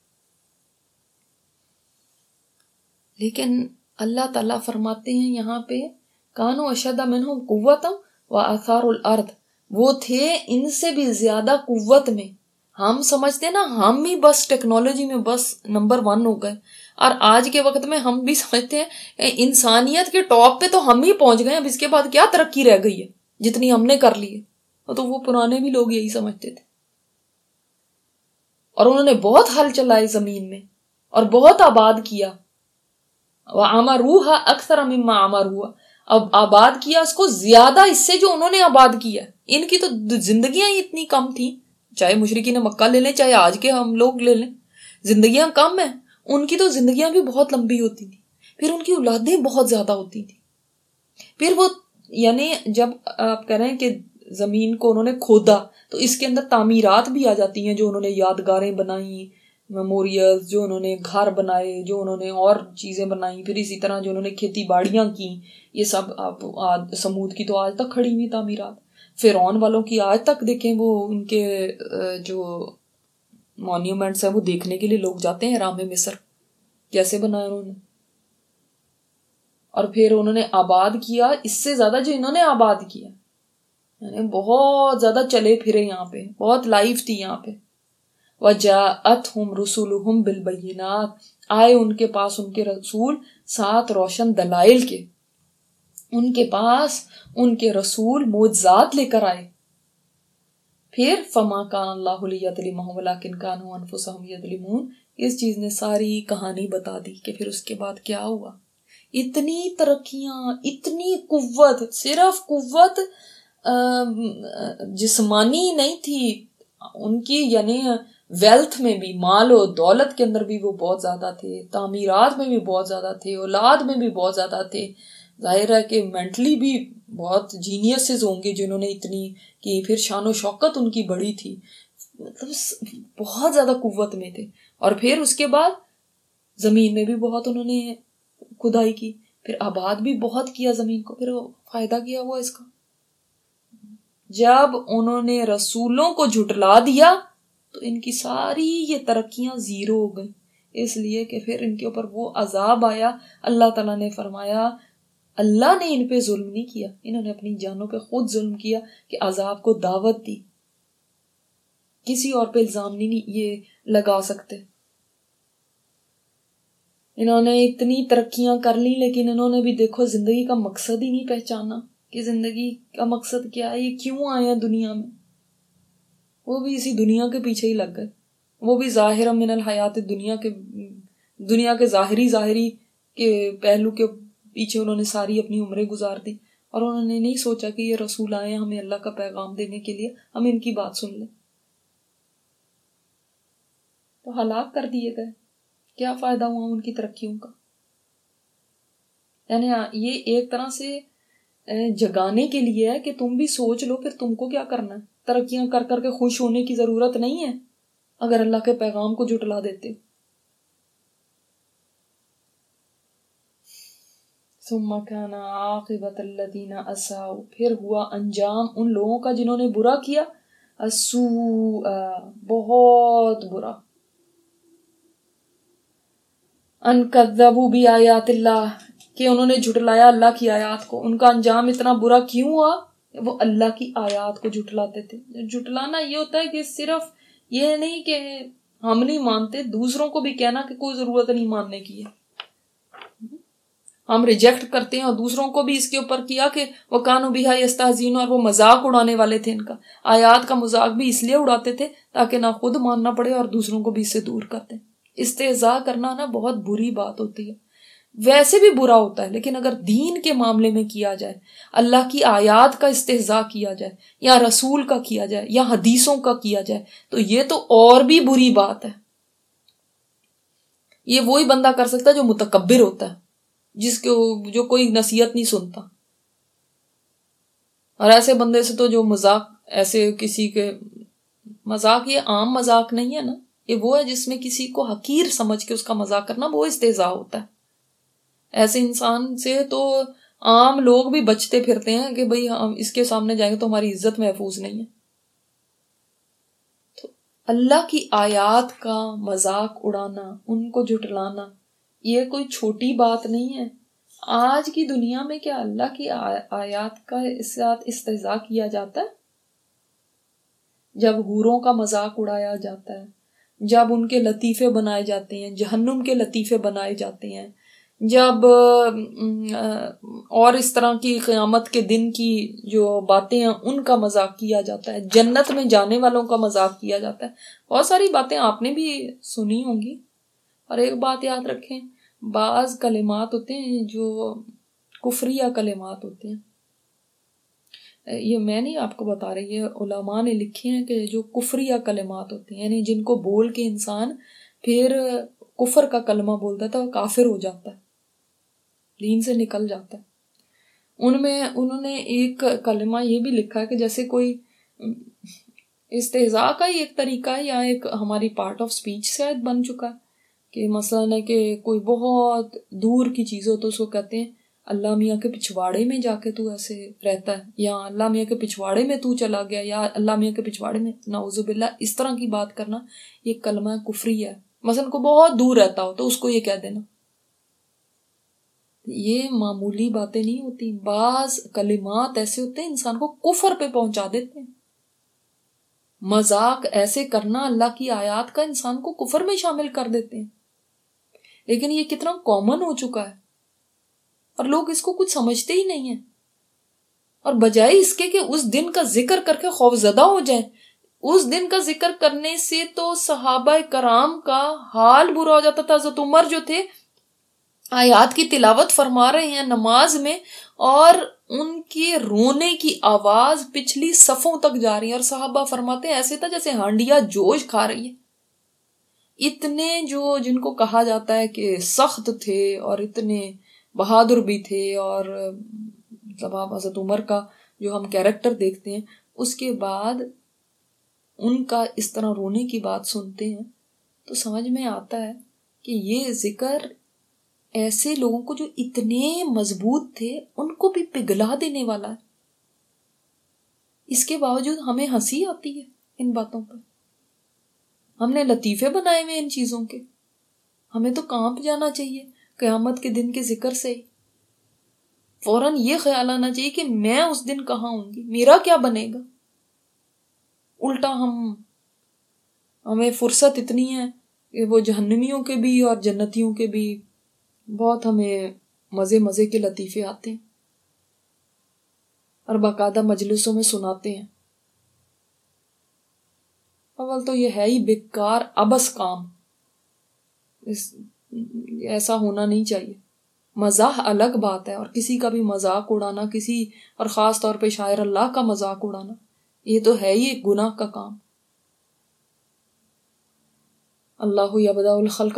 S1: لیکن اللہ تعالیٰ فرماتے ہیں یہاں پہ کانو اشد منہم قوۃ وآثار الارض, وہ تھے ان سے بھی زیادہ قوت میں. ہم سمجھتے ہیں نا ہم ہی بس ٹیکنالوجی میں بس نمبر ون ہو گئے, اور آج کے وقت میں ہم بھی سمجھتے ہیں انسانیت کے ٹاپ پہ تو ہم ہی پہنچ گئے, اب اس کے بعد کیا ترقی رہ گئی ہے جتنی ہم نے کر لی ہے. تو وہ پرانے بھی لوگ یہی سمجھتے تھے, اور انہوں نے بہت ہل چلائے زمین میں اور بہت آباد کیا. وَعَمَرُوهَا أَكْثَرَ مِمَّا عَمَرُوهَا, اب آباد کیا اس کو زیادہ اس سے جو انہوں نے آباد کیا. ان کی تو زندگیاں ہی اتنی کم تھی, چاہے مشرکین مکہ لے لیں چاہے آج کے ہم لوگ لے لیں, زندگیاں کم ہیں, ان کی تو زندگیاں بھی بہت لمبی ہوتی تھی, پھر ان کی اولادیں بہت زیادہ ہوتی تھی. پھر وہ یعنی جب آپ کہہ رہے ہیں کہ زمین کو انہوں نے کھودا تو اس کے اندر تعمیرات بھی آ جاتی ہیں, جو انہوں نے یادگاریں بنائیں, میموریلز, جو انہوں نے گھر بنائے, جو انہوں نے اور چیزیں بنائیں, پھر اسی طرح جو انہوں نے کھیتی باڑیاں کی, یہ سب آپ سمود کی تو آج تک کھڑی ہوئی تعمیرات, فرعون والوں کی آج تک دیکھیں وہ ان کے جو مونیومنٹس ہیں وہ دیکھنے کے لیے لوگ جاتے ہیں حرام مصر, کیسے بنایا انہوں نے. اور پھر انہوں نے آباد کیا اس سے زیادہ جو انہوں نے آباد کیا, یعنی بہت زیادہ چلے پھرے یہاں پہ, بہت لائف تھی یہاں پہ. وَجَاءَتْهُمْ رُسُلُهُمْ بِالْبَيِّنَاتِ, آئے ان کے پاس ان کے رسول سات روشن دلائل کے, ان کے پاس ان کے رسول معجزات لے کر آئے. پھر فَمَا كَانَ اللَّهُ لِيَظْلِمَهُمْ وَلَٰكِنْ كَانُوا أَنفُسَهُمْ يَظْلِمُونَ. اس چیز نے ساری کہانی بتا دی کہ پھر اس کے بعد کیا ہوا. اتنی ترقیاں, اتنی قوت, صرف قوت جسمانی نہیں تھی ان کی, یعنی ویلتھ میں بھی, مال و دولت کے اندر بھی وہ بہت زیادہ تھے, تعمیرات میں بھی بہت زیادہ تھے, اولاد میں بھی بہت زیادہ تھے. ظاہر ہے کہ مینٹلی بھی بہت جینیسز ہوں گے جنہوں نے اتنی کی. پھر شان و شوکت ان کی بڑی تھی, مطلب بہت زیادہ قوت میں تھے. اور پھر اس کے بعد زمین میں بھی بہت انہوں نے کھدائی کی, پھر آباد بھی بہت کیا زمین کو. پھر فائدہ کیا ہوا اس کا, جب انہوں نے رسولوں کو جھٹلا دیا تو ان کی ساری یہ ترقیاں زیرو ہو گئی, اس لیے کہ پھر ان کے اوپر وہ عذاب آیا. اللہ تعالیٰ نے فرمایا اللہ نے ان پہ ظلم نہیں کیا, انہوں نے اپنی جانوں پہ خود ظلم کیا کہ عذاب کو دعوت دی, کسی اور پہ الزام نہیں یہ لگا سکتے. انہوں نے اتنی ترقیاں کر لی لیکن انہوں نے بھی دیکھو زندگی کا مقصد ہی نہیں پہچانا کہ زندگی کا مقصد کیا ہے, یہ کیوں آئے ہیں دنیا میں. وہ بھی اسی دنیا کے پیچھے ہی لگ گئے, وہ بھی ظاہر من الحیات دنیا کے دنیا کے ظاہری ظاہری کے پہلو کے پیچھے انہوں نے ساری اپنی عمریں گزار دی, اور انہوں نے نہیں سوچا کہ یہ رسول آئے ہیں ہمیں اللہ کا پیغام دینے کے لیے, ہم ان کی بات سن لیں. تو ہلاک کر دیے گئے. کیا فائدہ ہوا ان کی ترقیوں کا. یعنی یہ ایک طرح سے جگانے کے لیے ہے کہ تم بھی سوچ لو پھر تم کو کیا کرنا ہے. ترقیاں کر کر کے خوش ہونے کی ضرورت نہیں ہے اگر اللہ کے پیغام کو جھٹلا دیتے. ثم كان عاقبۃ الذین اساءوا، پھر ہوا انجام ان لوگوں کا جنہوں نے برا کیا، السوء، بہت برا. ان کذبوا بآیات اللہ، کہ انہوں نے جھٹلایا اللہ کی آیات کو. ان کا انجام اتنا برا کیوں ہوا؟ وہ اللہ کی آیات کو جھٹلاتے تھے. جھٹلانا یہ ہوتا ہے کہ صرف یہ نہیں کہ ہم نہیں مانتے، دوسروں کو بھی کہنا کہ کوئی ضرورت نہیں ماننے کی ہے. ہم ریجیکٹ کرتے ہیں اور دوسروں کو بھی اس کے اوپر کیا کہ وہ کانوا بہا یستہزئون، اور وہ مذاق اڑانے والے تھے. ان کا آیات کا مذاق بھی اس لیے اڑاتے تھے تاکہ نہ خود ماننا پڑے اور دوسروں کو بھی اس سے دور کرتے. استہزاء کرنا نا بہت بری بات ہوتی ہے، ویسے بھی برا ہوتا ہے، لیکن اگر دین کے معاملے میں کیا جائے، اللہ کی آیات کا استہزاء کیا جائے یا رسول کا کیا جائے یا حدیثوں کا کیا جائے تو یہ تو اور بھی بری بات ہے. یہ وہی بندہ کر سکتا ہے جو متکبر ہوتا ہے، جس کو جو کوئی نصیحت نہیں سنتا. اور ایسے بندے سے تو جو مذاق، ایسے کسی کے مذاق، یہ عام مذاق نہیں ہے نا، یہ وہ ہے جس میں کسی کو حقیر سمجھ کے اس کا مذاق کرنا، وہ استہزاء ہوتا ہے. ایسے انسان سے تو عام لوگ بھی بچتے پھرتے ہیں کہ بھئی ہم اس کے سامنے جائیں گے تو ہماری عزت محفوظ نہیں ہے. تو اللہ کی آیات کا مذاق اڑانا، ان کو جھٹلانا، یہ کوئی چھوٹی بات نہیں ہے. آج کی دنیا میں کیا اللہ کی آیات کا اس ساتھ استہزاء کیا جاتا ہے؟ جب حوروں کا مذاق اڑایا جاتا ہے، جب ان کے لطیفے بنائے جاتے ہیں، جہنم کے لطیفے بنائے جاتے ہیں، جب اور اس طرح کی قیامت کے دن کی جو باتیں ہیں ان کا مذاق کیا جاتا ہے، جنت میں جانے والوں کا مذاق کیا جاتا ہے. بہت ساری باتیں آپ نے بھی سنی ہوں گی. اور ایک بات یاد رکھیں، بعض کلمات ہوتے ہیں جو کفریہ کلمات ہوتے ہیں. یہ میں نہیں آپ کو بتا رہی، یہ علماء نے لکھے ہیں کہ جو کفریہ کلمات ہوتے ہیں، یعنی جن کو بول کے انسان پھر کفر کا کلمہ بولتا تھا، وہ کافر ہو جاتا ہے، دین سے نکل جاتا ہے. ان میں انہوں نے ایک کلمہ یہ بھی لکھا ہے کہ جیسے کوئی استہزاء کا ہی ایک طریقہ ہے یا ایک ہماری پارٹ آف سپیچ سے بن چکا ہے کہ مثلاً ہے کہ کوئی بہت دور کی چیز ہو تو اس کو کہتے ہیں اللہ میاں کے پچھواڑے میں جا کے تو ایسے رہتا ہے، یا اللہ میاں کے پچھواڑے میں تو چلا گیا، یا اللہ میاں کے پچھواڑے میں، نعوذ باللہ. اس طرح کی بات کرنا یہ کلمہ کفری ہے. مثلاً کو بہت دور رہتا ہو تو اس کو یہ کہہ دینا. یہ معمولی باتیں نہیں ہوتی، بعض کلمات ایسے ہوتے ہیں انسان کو کفر پہ پہنچا دیتے ہیں. مذاق ایسے کرنا اللہ کی آیات کا انسان کو کفر میں شامل کر دیتے ہیں. لیکن یہ کتنا کامن ہو چکا ہے اور لوگ اس کو کچھ سمجھتے ہی نہیں ہیں. اور بجائے اس کے کہ اس دن کا ذکر کر کے خوف زدہ ہو جائیں، اس دن کا ذکر کرنے سے تو صحابہ کرام کا حال برا ہو جاتا تھا. حضرت عمر جو تھے آیات کی تلاوت فرما رہے ہیں نماز میں اور ان کے رونے کی آواز پچھلی صفوں تک جا رہی ہے، اور صحابہ فرماتے ہیں ایسے تھا جیسے ہانڈیا جوش کھا رہی ہے. اتنے جو جن کو کہا جاتا ہے کہ سخت تھے اور اتنے بہادر بھی تھے، اور مطلب آپ حضرت عمر کا جو ہم کیریکٹر دیکھتے ہیں اس کے بعد ان کا اس طرح رونے کی بات سنتے ہیں تو سمجھ میں آتا ہے کہ یہ ذکر ایسے لوگوں کو جو اتنے مضبوط تھے ان کو بھی پگھلا دینے والا ہے. اس کے باوجود ہمیں ہنسی آتی ہے ان باتوں پر. ہم نے لطیفے بنائے ہوئے ان چیزوں کے. ہمیں تو کانپ جانا چاہیے قیامت کے دن کے ذکر سے. فوراً یہ خیال آنا چاہیے کہ میں اس دن کہاں ہوں گی، میرا کیا بنے گا. الٹا ہم ہمیں فرصت اتنی ہے کہ وہ جہنمیوں کے بھی اور جنتیوں کے بھی بہت ہمیں مزے مزے کے لطیفے آتے ہیں اور باقاعدہ مجلسوں میں سناتے ہیں. اول تو یہ ہے ہی بیکار ابس کام، اس ایسا ہونا نہیں چاہیے. مزاح الگ بات ہے، اور کسی کا بھی مذاق اڑانا، کسی اور خاص طور پہ شاعر اللہ کا مذاق اڑانا، یہ تو ہے ہی ایک گناہ کا کام. اللہ یبدأ الخلق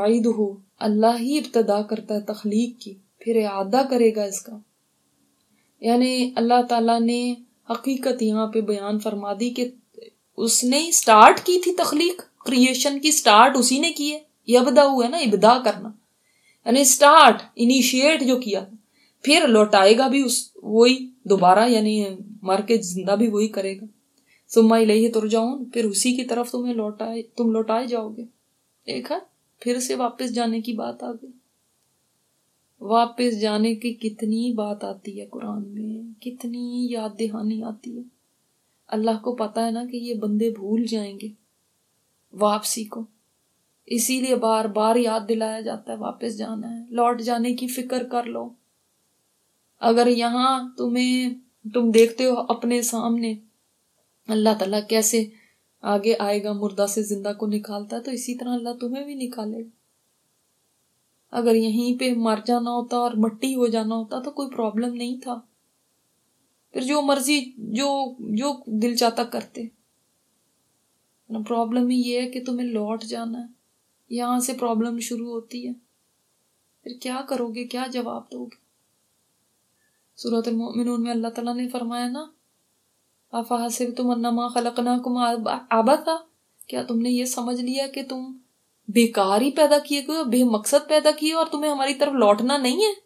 S1: ثم، اللہ ہی ابتدا کرتا ہے تخلیق کی پھر اعادہ کرے گا اس کا. یعنی اللہ تعالیٰ نے حقیقت یہاں پہ بیان فرما دی کہ اس نے سٹارٹ کی تھی تخلیق، کریشن کی سٹارٹ اسی نے کی ہے. یبدا ہوا ہے نا، ابدا کرنا، یعنی سٹارٹ انیشیٹ جو کیا، پھر لوٹائے گا بھی اس وہی دوبارہ، یعنی مر کے زندہ بھی وہی کرے گا. ثم الیہ ترجعون، پھر اسی کی طرف تمہیں لوٹائے تم لوٹائے جاؤ گے. دیکھا، پھر سے واپس جانے کی بات آ گئی. واپس جانے کی کتنی بات آتی ہے قرآن میں، کتنی یاد دہانی آتی ہے. اللہ کو پتا ہے نا کہ یہ بندے بھول جائیں گے واپسی کو، اسی لیے بار بار یاد دلایا جاتا ہے واپس جانا ہے، لوٹ جانے کی فکر کر لو. اگر یہاں تمہیں تم دیکھتے ہو اپنے سامنے اللہ تعالیٰ کیسے آگے آئے گا، مردہ سے زندہ کو نکالتا ہے، تو اسی طرح اللہ تمہیں بھی نکالے گا. اگر یہیں پہ مر جانا ہوتا اور مٹی ہو جانا ہوتا تو کوئی پرابلم نہیں تھا، پھر جو مرضی جو جو دل چاہتا کرتے. پرابلم ہی یہ ہے کہ تمہیں لوٹ جانا ہے، یہاں سے پرابلم شروع ہوتی ہے. پھر کیا کرو گے، کیا جواب دو گے؟ سورۃ المؤمنون میں اللہ تعالیٰ نے فرمایا نا، افحسبتم انما خلقناکم عبثا، کیا تم نے یہ سمجھ لیا کہ تم بیکار ہی پیدا کیے گئے، بے مقصد پیدا کیے اور تمہیں ہماری طرف لوٹنا نہیں ہے؟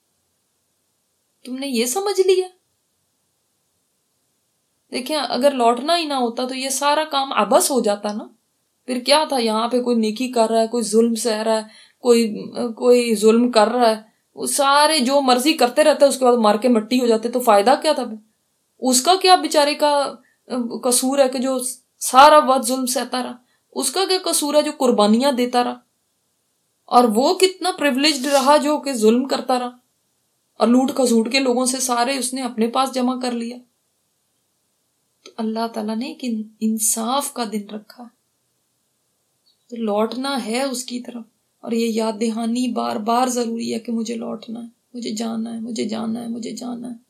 S1: تم نے یہ سمجھ لیا؟ دیکھیں، اگر لوٹنا ہی نہ ہوتا تو یہ سارا کام عبث ہو جاتا نا. پھر کیا تھا، یہاں پہ کوئی نیکی کر رہا ہے، کوئی ظلم سہ رہا ہے، کوئی کوئی ظلم کر رہا ہے، وہ سارے جو مرضی کرتے رہتے، اس کے بعد مار کے مٹی ہو جاتے، تو فائدہ کیا تھا؟ اس کا کیا بیچارے کا قصور ہے کہ جو سارا وقت ظلم سہتا رہا؟ اس کا کیا قصور ہے جو قربانیاں دیتا رہا؟ اور وہ کتنا پریولیجڈ رہا جو کہ ظلم کرتا رہا اور لوٹ کھسوٹ کے لوگوں سے سارے اس نے اپنے پاس جمع کر لیا. تو اللہ تعالیٰ نے ایک انصاف کا دن رکھا، تو لوٹنا ہے اس کی طرف. اور یہ یاد دہانی بار بار ضروری ہے کہ مجھے لوٹنا ہے، مجھے جانا ہے، مجھے جانا ہے، مجھے جانا ہے.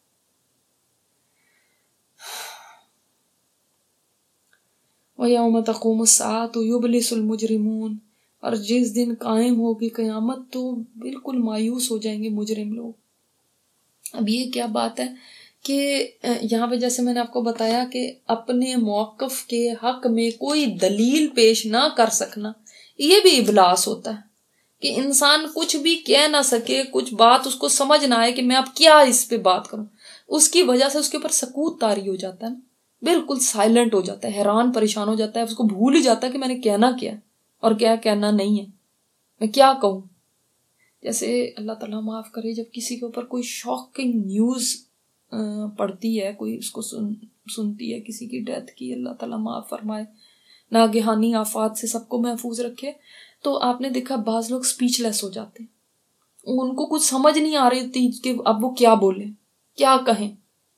S1: وَيَوْمَ تَقُومُ السَّاعَةُ يُبْلِسُ الْمُجْرِمُونَ، اور جس دن قائم ہوگی قیامت تو بالکل مایوس ہو جائیں گے مجرم لوگ. اب یہ کیا بات ہے کہ یہاں پہ جیسے میں نے آپ کو بتایا کہ اپنے موقف کے حق میں کوئی دلیل پیش نہ کر سکنا، یہ بھی ابلاس ہوتا ہے کہ انسان کچھ بھی کہہ نہ سکے، کچھ بات اس کو سمجھ نہ آئے کہ میں اب کیا اس پہ بات کروں. اس کی وجہ سے اس کے اوپر سکوت طاری ہو جاتا ہے نا، بالکل سائلنٹ ہو جاتا ہے، حیران پریشان ہو جاتا ہے، اس کو بھول ہی جاتا ہے کہ میں نے کہنا کیا اور کیا کہنا نہیں ہے، میں کیا کہوں. جیسے اللہ تعالیٰ معاف کرے، جب کسی کے اوپر کوئی شاکنگ نیوز پڑتی ہے، کوئی اس کو سن سنتی ہے کسی کی ڈیتھ کی، اللہ تعالیٰ معاف فرمائے، ناگہانی آفات سے سب کو محفوظ رکھے، تو آپ نے دیکھا بعض لوگ سپیچ لیس ہو جاتے ہیں، ان کو کچھ سمجھ نہیں آ رہی ہوتی کہ اب وہ کیا بولیں، کیا کہیں،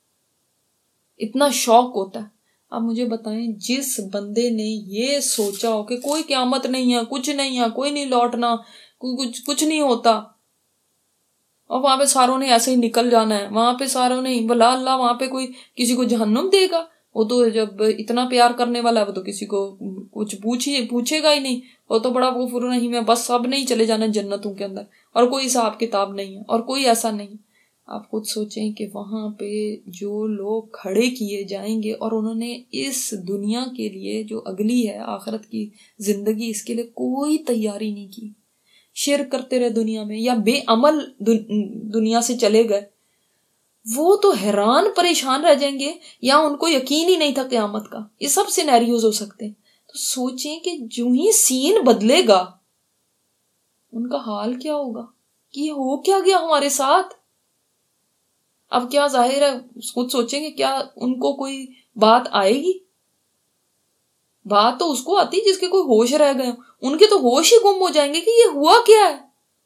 S1: اتنا شوق ہوتا ہے. اب مجھے بتائیں، جس بندے نے یہ سوچا ہو کہ کوئی قیامت نہیں ہے، کچھ نہیں ہے، کوئی نہیں لوٹنا، کچھ کچھ نہیں ہوتا، اور وہاں پہ ساروں نے ایسے ہی نکل جانا ہے، وہاں پہ ساروں نے بلا اللہ، وہاں پہ کوئی کسی کو جہنم دے گا؟ وہ تو جب اتنا پیار کرنے والا ہے وہ تو کسی کو کچھ پوچھے پوچھے گا ہی نہیں، وہ تو بڑا غفور رحیم ہے، بس سب نہیں چلے جانا جنتوں کے اندر، اور کوئی حساب کتاب نہیں ہے اور کوئی ایسا نہیں. آپ خود سوچیں کہ وہاں پہ جو لوگ کھڑے کیے جائیں گے اور انہوں نے اس دنیا کے لیے جو اگلی ہے آخرت کی زندگی، اس کے لیے کوئی تیاری نہیں کی، شرک کرتے رہے دنیا میں یا بے عمل دنیا سے چلے گئے، وہ تو حیران پریشان رہ جائیں گے، یا ان کو یقین ہی نہیں تھا قیامت کا. یہ سب سینیریوز ہو سکتے ہیں. تو سوچیں کہ جو ہی سین بدلے گا ان کا حال کیا ہوگا، کہ ہو کیا گیا ہمارے ساتھ. اب کیا ظاہر ہے، خود سوچیں گے کیا ان کو کوئی بات آئے گی؟ بات تو اس کو آتی جس کے کوئی ہوش رہ گئے، ان کے تو ہوش ہی گم ہو جائیں گے کہ یہ ہوا کیا ہے.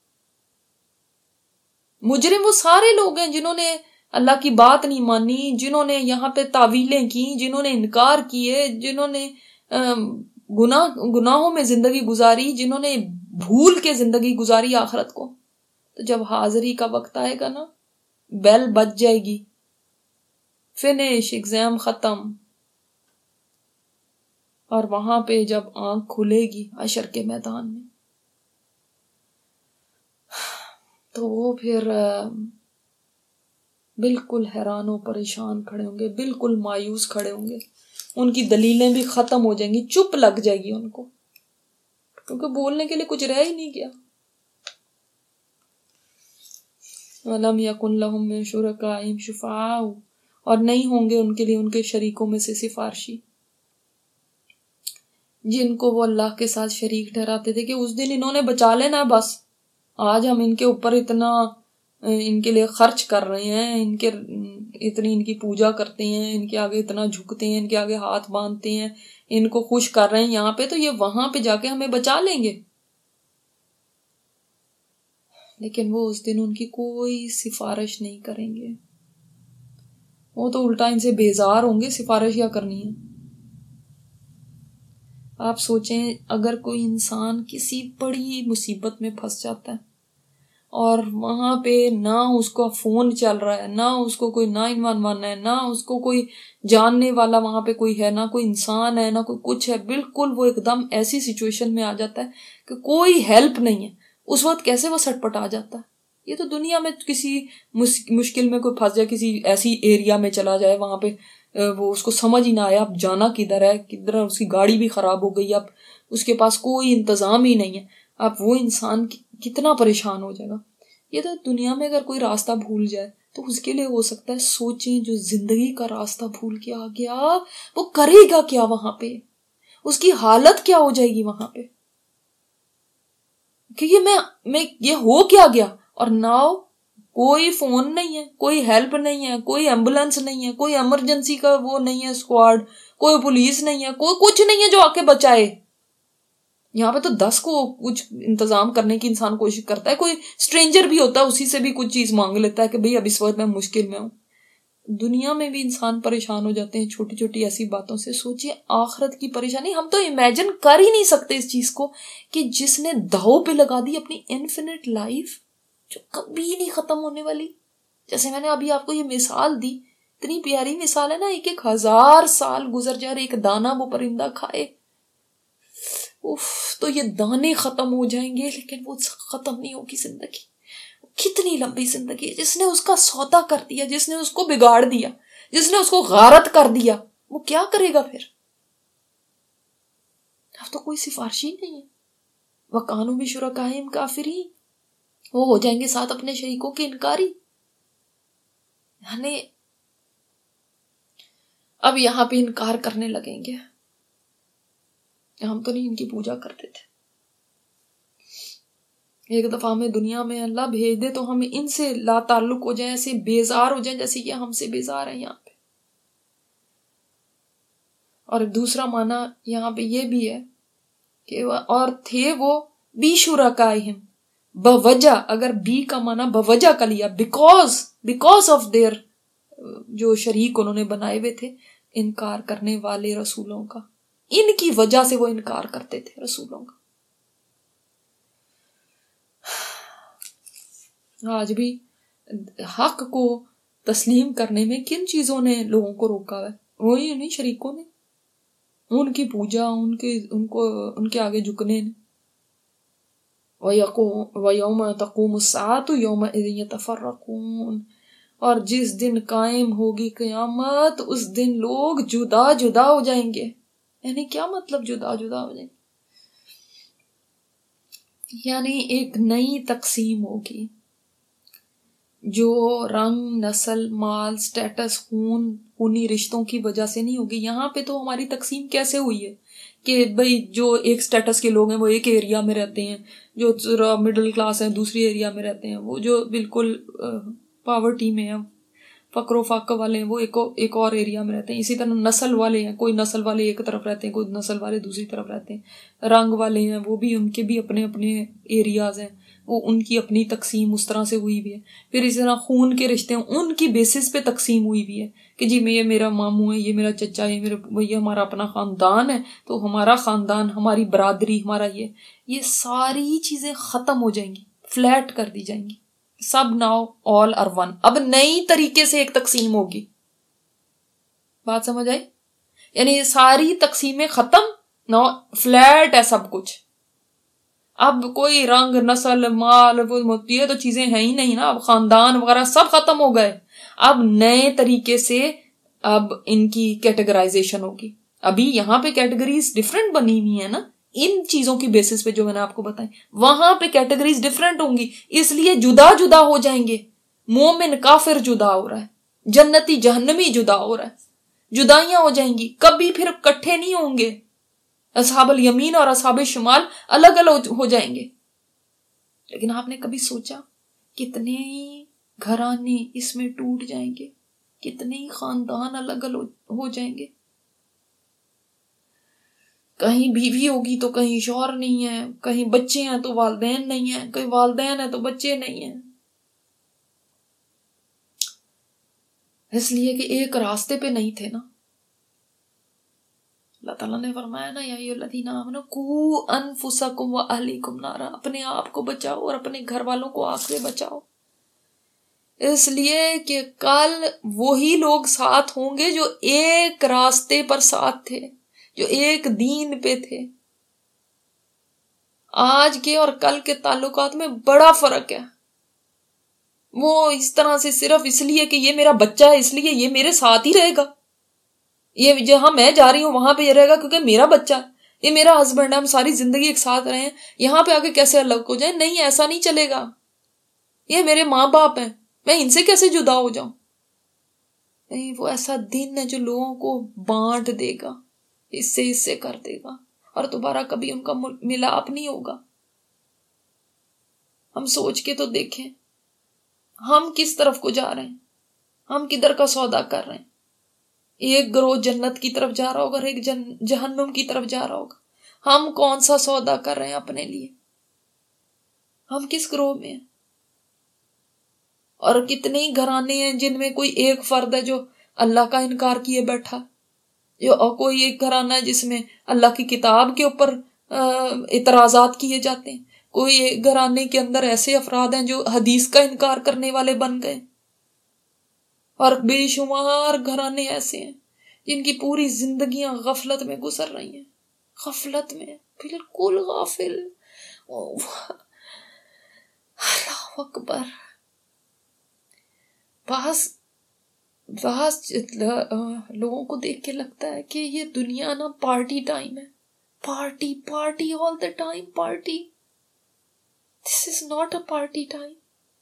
S1: مجرم وہ سارے لوگ ہیں جنہوں نے اللہ کی بات نہیں مانی، جنہوں نے یہاں پہ تعویلیں کی، جنہوں نے انکار کیے، جنہوں نے گناہ گناہوں میں زندگی گزاری، جنہوں نے بھول کے زندگی گزاری آخرت کو. تو جب حاضری کا وقت آئے گا نا، بیل بج جائے گی، فنش، ایگزام ختم، اور وہاں پہ جب آنکھ کھلے گی حشر کے میدان میں، تو وہ پھر بالکل حیران و پریشان کھڑے ہوں گے، بالکل مایوس کھڑے ہوں گے، ان کی دلیلیں بھی ختم ہو جائیں گی، چپ لگ جائے گی ان کو، کیونکہ بولنے کے لیے کچھ رہ ہی نہیں گیا. وَلَمْ يَكُنْ لَهُم مِّن شُرَكَائِهِمْ شُفَعَاءُ، اور نہیں ہوں گے ان کے لیے ان کے شریکوں میں سے سفارشی، جن کو وہ اللہ کے ساتھ شریک ٹھہراتے تھے کہ اس دن انہوں نے بچا لینا، بس آج ہم ان کے اوپر اتنا ان کے لیے خرچ کر رہے ہیں، ان کے اتنی ان کی پوجا کرتے ہیں، ان کے آگے اتنا جھکتے ہیں، ان کے آگے ہاتھ باندھتے ہیں، ان کو خوش کر رہے ہیں یہاں پہ، تو یہ وہاں پہ جا کے ہمیں بچا لیں گے. لیکن وہ اس دن ان کی کوئی سفارش نہیں کریں گے، وہ تو الٹا ان سے بیزار ہوں گے، سفارش کیا کرنی ہے. آپ سوچیں اگر کوئی انسان کسی بڑی مصیبت میں پھنس جاتا ہے اور وہاں پہ نہ اس کو فون چل رہا ہے، نہ اس کو کوئی نائن ون ون ہے، نہ اس کو کوئی جاننے والا وہاں پہ کوئی ہے، نہ کوئی انسان ہے، نہ کوئی کچھ ہے، بالکل وہ ایک دم ایسی سچویشن میں آ جاتا ہے کہ کوئی ہیلپ نہیں ہے، اس وقت کیسے وہ سٹ پٹا جاتا ہے. یہ تو دنیا میں کسی مشکل میں کوئی پھنس جائے، کسی ایسی ایریا میں چلا جائے، وہاں پہ وہ اس کو سمجھ ہی نہ آیا اب جانا کدھر ہے، کدھر اس کی گاڑی بھی خراب ہو گئی، اب اس کے پاس کوئی انتظام ہی نہیں ہے، اب وہ انسان کتنا پریشان ہو جائے گا. یہ تو دنیا میں اگر کوئی راستہ بھول جائے تو اس کے لیے ہو سکتا ہے، سوچیں جو زندگی کا راستہ بھول کے آ گیا وہ کرے گا کیا وہاں پہ، اس کی حالت کیا ہو جائے گی وہاں پہ، کہ یہ میں میں یہ ہو کیا گیا. اور ناؤ کوئی فون نہیں ہے، کوئی ہیلپ نہیں ہے، کوئی ایمبولینس نہیں ہے، کوئی ایمرجنسی کا وہ نہیں ہے اسکواڈ، کوئی پولیس نہیں ہے، کوئی کچھ نہیں ہے جو آ کے بچائے. یہاں پہ تو دس کو کچھ انتظام کرنے کی انسان کوشش کرتا ہے، کوئی اسٹرینجر بھی ہوتا ہے اسی سے بھی کچھ چیز مانگ لیتا ہے کہ بھئی اب اس وقت میں مشکل میں ہوں. دنیا میں بھی انسان پریشان ہو جاتے ہیں چھوٹی چھوٹی ایسی باتوں سے، سوچئے آخرت کی پریشانی. ہم تو امیجن کر ہی نہیں سکتے اس چیز کو کہ جس نے داؤ پہ لگا دی اپنی انفینٹ لائف جو کبھی نہیں ختم ہونے والی. جیسے میں نے ابھی آپ کو یہ مثال دی، اتنی پیاری مثال ہے نا، ایک ایک ہزار سال گزر جائے، ایک دانہ وہ پرندہ کھائے، اف تو یہ دانے ختم ہو جائیں گے لیکن وہ ختم نہیں ہوگی زندگی. کتنی لمبی زندگی ہے. جس نے اس کا سودا کر دیا، جس نے اس کو بگاڑ دیا، جس نے اس کو غارت کر دیا، وہ کیا کرے گا پھر؟ اب تو کوئی سفارشی نہیں ہے. وَقَانُوا بِشُرَكَائِهِمْ كَافِرِينَ، وہ ہو جائیں گے ساتھ اپنے شریکوں کے انکاری. یعنی اب یہاں پہ انکار کرنے لگیں گے، ہم تو نہیں ان کی پوجا کرتے تھے. ایک دفعہ ہمیں دنیا میں اللہ بھیج دے تو ہم ان سے لا تعلق ہو جائیں، ایسے بیزار ہو جائیں جیسے کہ ہم سے بیزار ہیں یہاں پہ. اور دوسرا معنی یہاں پہ یہ بھی ہے کہ اور تھے وہ بی شرکائہم، بوجہ، اگر بی کا معنی بوجہ کا لیا، بیکاز بیکاز آف دیئر، جو شریک انہوں نے بنائے ہوئے تھے انکار کرنے والے رسولوں کا، ان کی وجہ سے وہ انکار کرتے تھے رسولوں کا. آج بھی حق کو تسلیم کرنے میں کن چیزوں نے لوگوں کو روکا ہے؟ وہی انہیں شریکوں نے، ان کی پوجا، ان کے ان کو ان کے آگے جھکنے نے. وَيَوْمَ تَقُومُ السَّاعَةُ يَوْمَئِذٍ يَتَفَرَّقُونَ، اور جس دن قائم ہوگی قیامت اس دن لوگ جدا جدا ہو جائیں گے. یعنی کیا مطلب جدا جدا ہو جائیں گے؟ یعنی ایک نئی تقسیم ہوگی جو رنگ، نسل، مال، سٹیٹس، خون، خونی رشتوں کی وجہ سے نہیں ہوگی. یہاں پہ تو ہماری تقسیم کیسے ہوئی ہے کہ بھئی جو ایک سٹیٹس کے لوگ ہیں وہ ایک ایریا میں رہتے ہیں، جو مڈل کلاس ہیں دوسری ایریا میں رہتے ہیں، وہ جو بالکل پاورٹی میں ہیں، فقر و فاقہ والے ہیں، وہ ایک ایک اور ایریا میں رہتے ہیں. اسی طرح نسل والے ہیں، کوئی نسل والے ایک طرف رہتے ہیں، کوئی نسل والے دوسری طرف رہتے ہیں. رنگ والے ہیں، وہ بھی ان کے بھی اپنے اپنے ایریاز ہیں، وہ ان کی اپنی تقسیم اس طرح سے ہوئی بھی ہے. پھر اسی طرح خون کے رشتے ہیں، ان کی بیسس پہ تقسیم ہوئی بھی ہے کہ جی میں یہ میرا ماموں ہے، یہ میرا چچا ہے، یہ میرا یہ ہمارا اپنا خاندان ہے، تو ہمارا خاندان، ہماری برادری، ہمارا یہ یہ ساری چیزیں ختم ہو جائیں گی، فلیٹ کر دی جائیں گی. سب ناؤ آل آر ون. اب نئی طریقے سے ایک تقسیم ہوگی. بات سمجھ آئی؟ یعنی یہ ساری تقسیمیں ختم، نو فلیٹ ہے سب کچھ. اب کوئی رنگ نسل مال یہ تو چیزیں ہیں ہی نہیں نا، اب خاندان وغیرہ سب ختم ہو گئے. اب نئے طریقے سے اب ان کی کیٹیگرائزیشن ہوگی. ابھی یہاں پہ کیٹیگریز ڈفرنٹ بنی ہوئی ہیں نا ان چیزوں کی بیسس پہ جو میں نے آپ کو بتائی، وہاں پہ کیٹیگریز ڈفرنٹ ہوں گی، اس لیے جدا جدا ہو جائیں گے. مومن کافر جدا ہو رہا ہے، جنتی جہنمی جدا ہو رہا ہے، جدائیاں ہو جائیں گی، کبھی پھر اکٹھے نہیں ہوں گے. اصحاب الیمین اور اصحاب شمال الگ الگ ہو جائیں گے. لیکن آپ نے کبھی سوچا کتنے ہی گھرانے اس میں ٹوٹ جائیں گے، کتنے ہی خاندان الگ الگ ہو جائیں گے. کہیں بیوی ہوگی تو کہیں شوہر نہیں ہے، کہیں بچے ہیں تو والدین نہیں ہیں، کہیں والدین ہیں تو بچے نہیں ہیں. اس لیے کہ ایک راستے پہ نہیں تھے نا. اللہ تعالیٰ نے فرمایا نا یا ایھا الذین آمنوا قوا انفسکم واہلیکم نارا، اپنے آپ کو بچاؤ اور اپنے گھر والوں کو آگ سے بچاؤ. اس لیے کہ کل وہی لوگ ساتھ ہوں گے جو ایک راستے پر ساتھ تھے، جو ایک دین پہ تھے. آج کے اور کل کے تعلقات میں بڑا فرق ہے. وہ اس طرح سے صرف اس لیے کہ یہ میرا بچہ ہے اس لیے یہ میرے ساتھ ہی رہے گا، یہ جہاں میں جا رہی ہوں وہاں پہ یہ رہے گا کیونکہ میرا بچہ ہے، یہ میرا ہسبینڈ ہے، ہم ساری زندگی ایک ساتھ رہے ہیں، یہاں پہ آگے کیسے الگ ہو جائیں. نہیں، ایسا نہیں چلے گا. یہ میرے ماں باپ ہیں، میں ان سے کیسے جدا ہو جاؤں. نہیں، وہ ایسا دن ہے جو لوگوں کو بانٹ دے گا، حصے حصے کر دے گا، اور دوبارہ کبھی ان کا ملاپ نہیں ہوگا. ہم سوچ کے تو دیکھیں ہم کس طرف کو جا رہے ہیں، ہم کدھر کا سودا کر رہے ہیں. ایک گروہ جنت کی طرف جا رہا ہوگا اور ایک جن جہنم کی طرف جا رہا ہوگا. ہم کون سا سودا کر رہے ہیں اپنے لیے؟ ہم کس گروہ میں ہیں؟ اور کتنے ہی گھرانے ہیں جن میں کوئی ایک فرد ہے جو اللہ کا انکار کیے بیٹھا، جو اور کوئی ایک گھرانہ ہے جس میں اللہ کی کتاب کے اوپر اعتراضات کیے جاتے ہیں. کوئی ایک گھرانے کے اندر ایسے افراد ہیں جو حدیث کا انکار کرنے والے بن گئے، اور بے شمار گھرانے ایسے ہیں جن کی پوری زندگیاں غفلت میں گزر رہی ہیں. غفلت میں، بالکل غافل. اللہ اکبر. بعض بعض لوگوں کو دیکھ کے لگتا ہے کہ یہ دنیا نا پارٹی ٹائم ہے، party party all the time party. This is not a party time.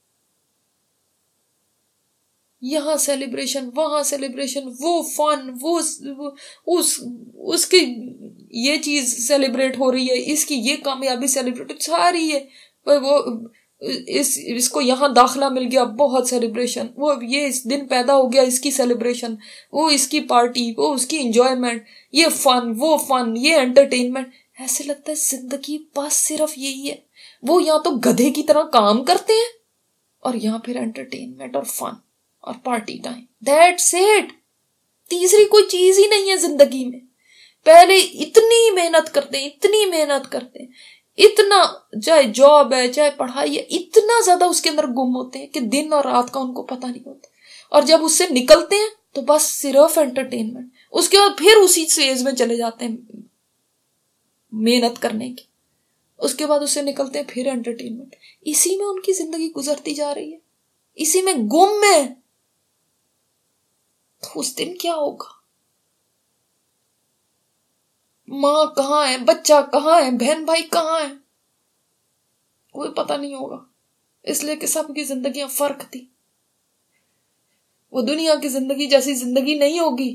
S1: یہاں سیلیبریشن، وہاں سیلیبریشن، وہ فن، وہ اس اس کی یہ چیز سیلیبریٹ ہو رہی ہے، اس کی یہ کامیابی سیلیبریٹ ساری ہے. وہ اس اس کو یہاں داخلہ مل گیا، بہت سیلیبریشن. وہ یہ اس دن پیدا ہو گیا، اس کی سیلیبریشن. وہ اس کی پارٹی، وہ اس کی انجوائمنٹ، یہ فن، وہ فن، یہ انٹرٹینمنٹ. ایسے لگتا ہے زندگی بس صرف یہی ہے. وہ یا تو گدھے کی طرح کام کرتے ہیں اور یہاں پھر انٹرٹینمنٹ اور فن اور پارٹی ٹائم. That's it. تیسری کوئی چیز ہی نہیں ہے زندگی میں. پہلے اتنی محنت کرتے ہیں، اتنی محنت کرتے ہیں، اتنا چاہے جاب ہے چاہے پڑھائی ہے، اتنا زیادہ اس کے اندر گم ہوتے ہیں کہ دن اور رات کا ان کو پتہ نہیں ہوتا. اور جب اس سے نکلتے ہیں تو بس صرف انٹرٹینمنٹ. اس کے بعد پھر اسی فیز میں چلے جاتے ہیں محنت کرنے کی. اس کے بعد اس سے نکلتے ہیں پھر انٹرٹینمنٹ. اسی میں ان کی زندگی گزرتی جا رہی ہے، اسی میں گم ہے. تو اس دن کیا ہوگا؟ ماں کہاں ہے، بچہ کہاں ہے، بہن بھائی کہاں ہے، کوئی پتہ نہیں ہوگا. اس لیے کہ سب کی زندگیاں فرق تھی. وہ دنیا کی زندگی جیسی زندگی نہیں ہوگی.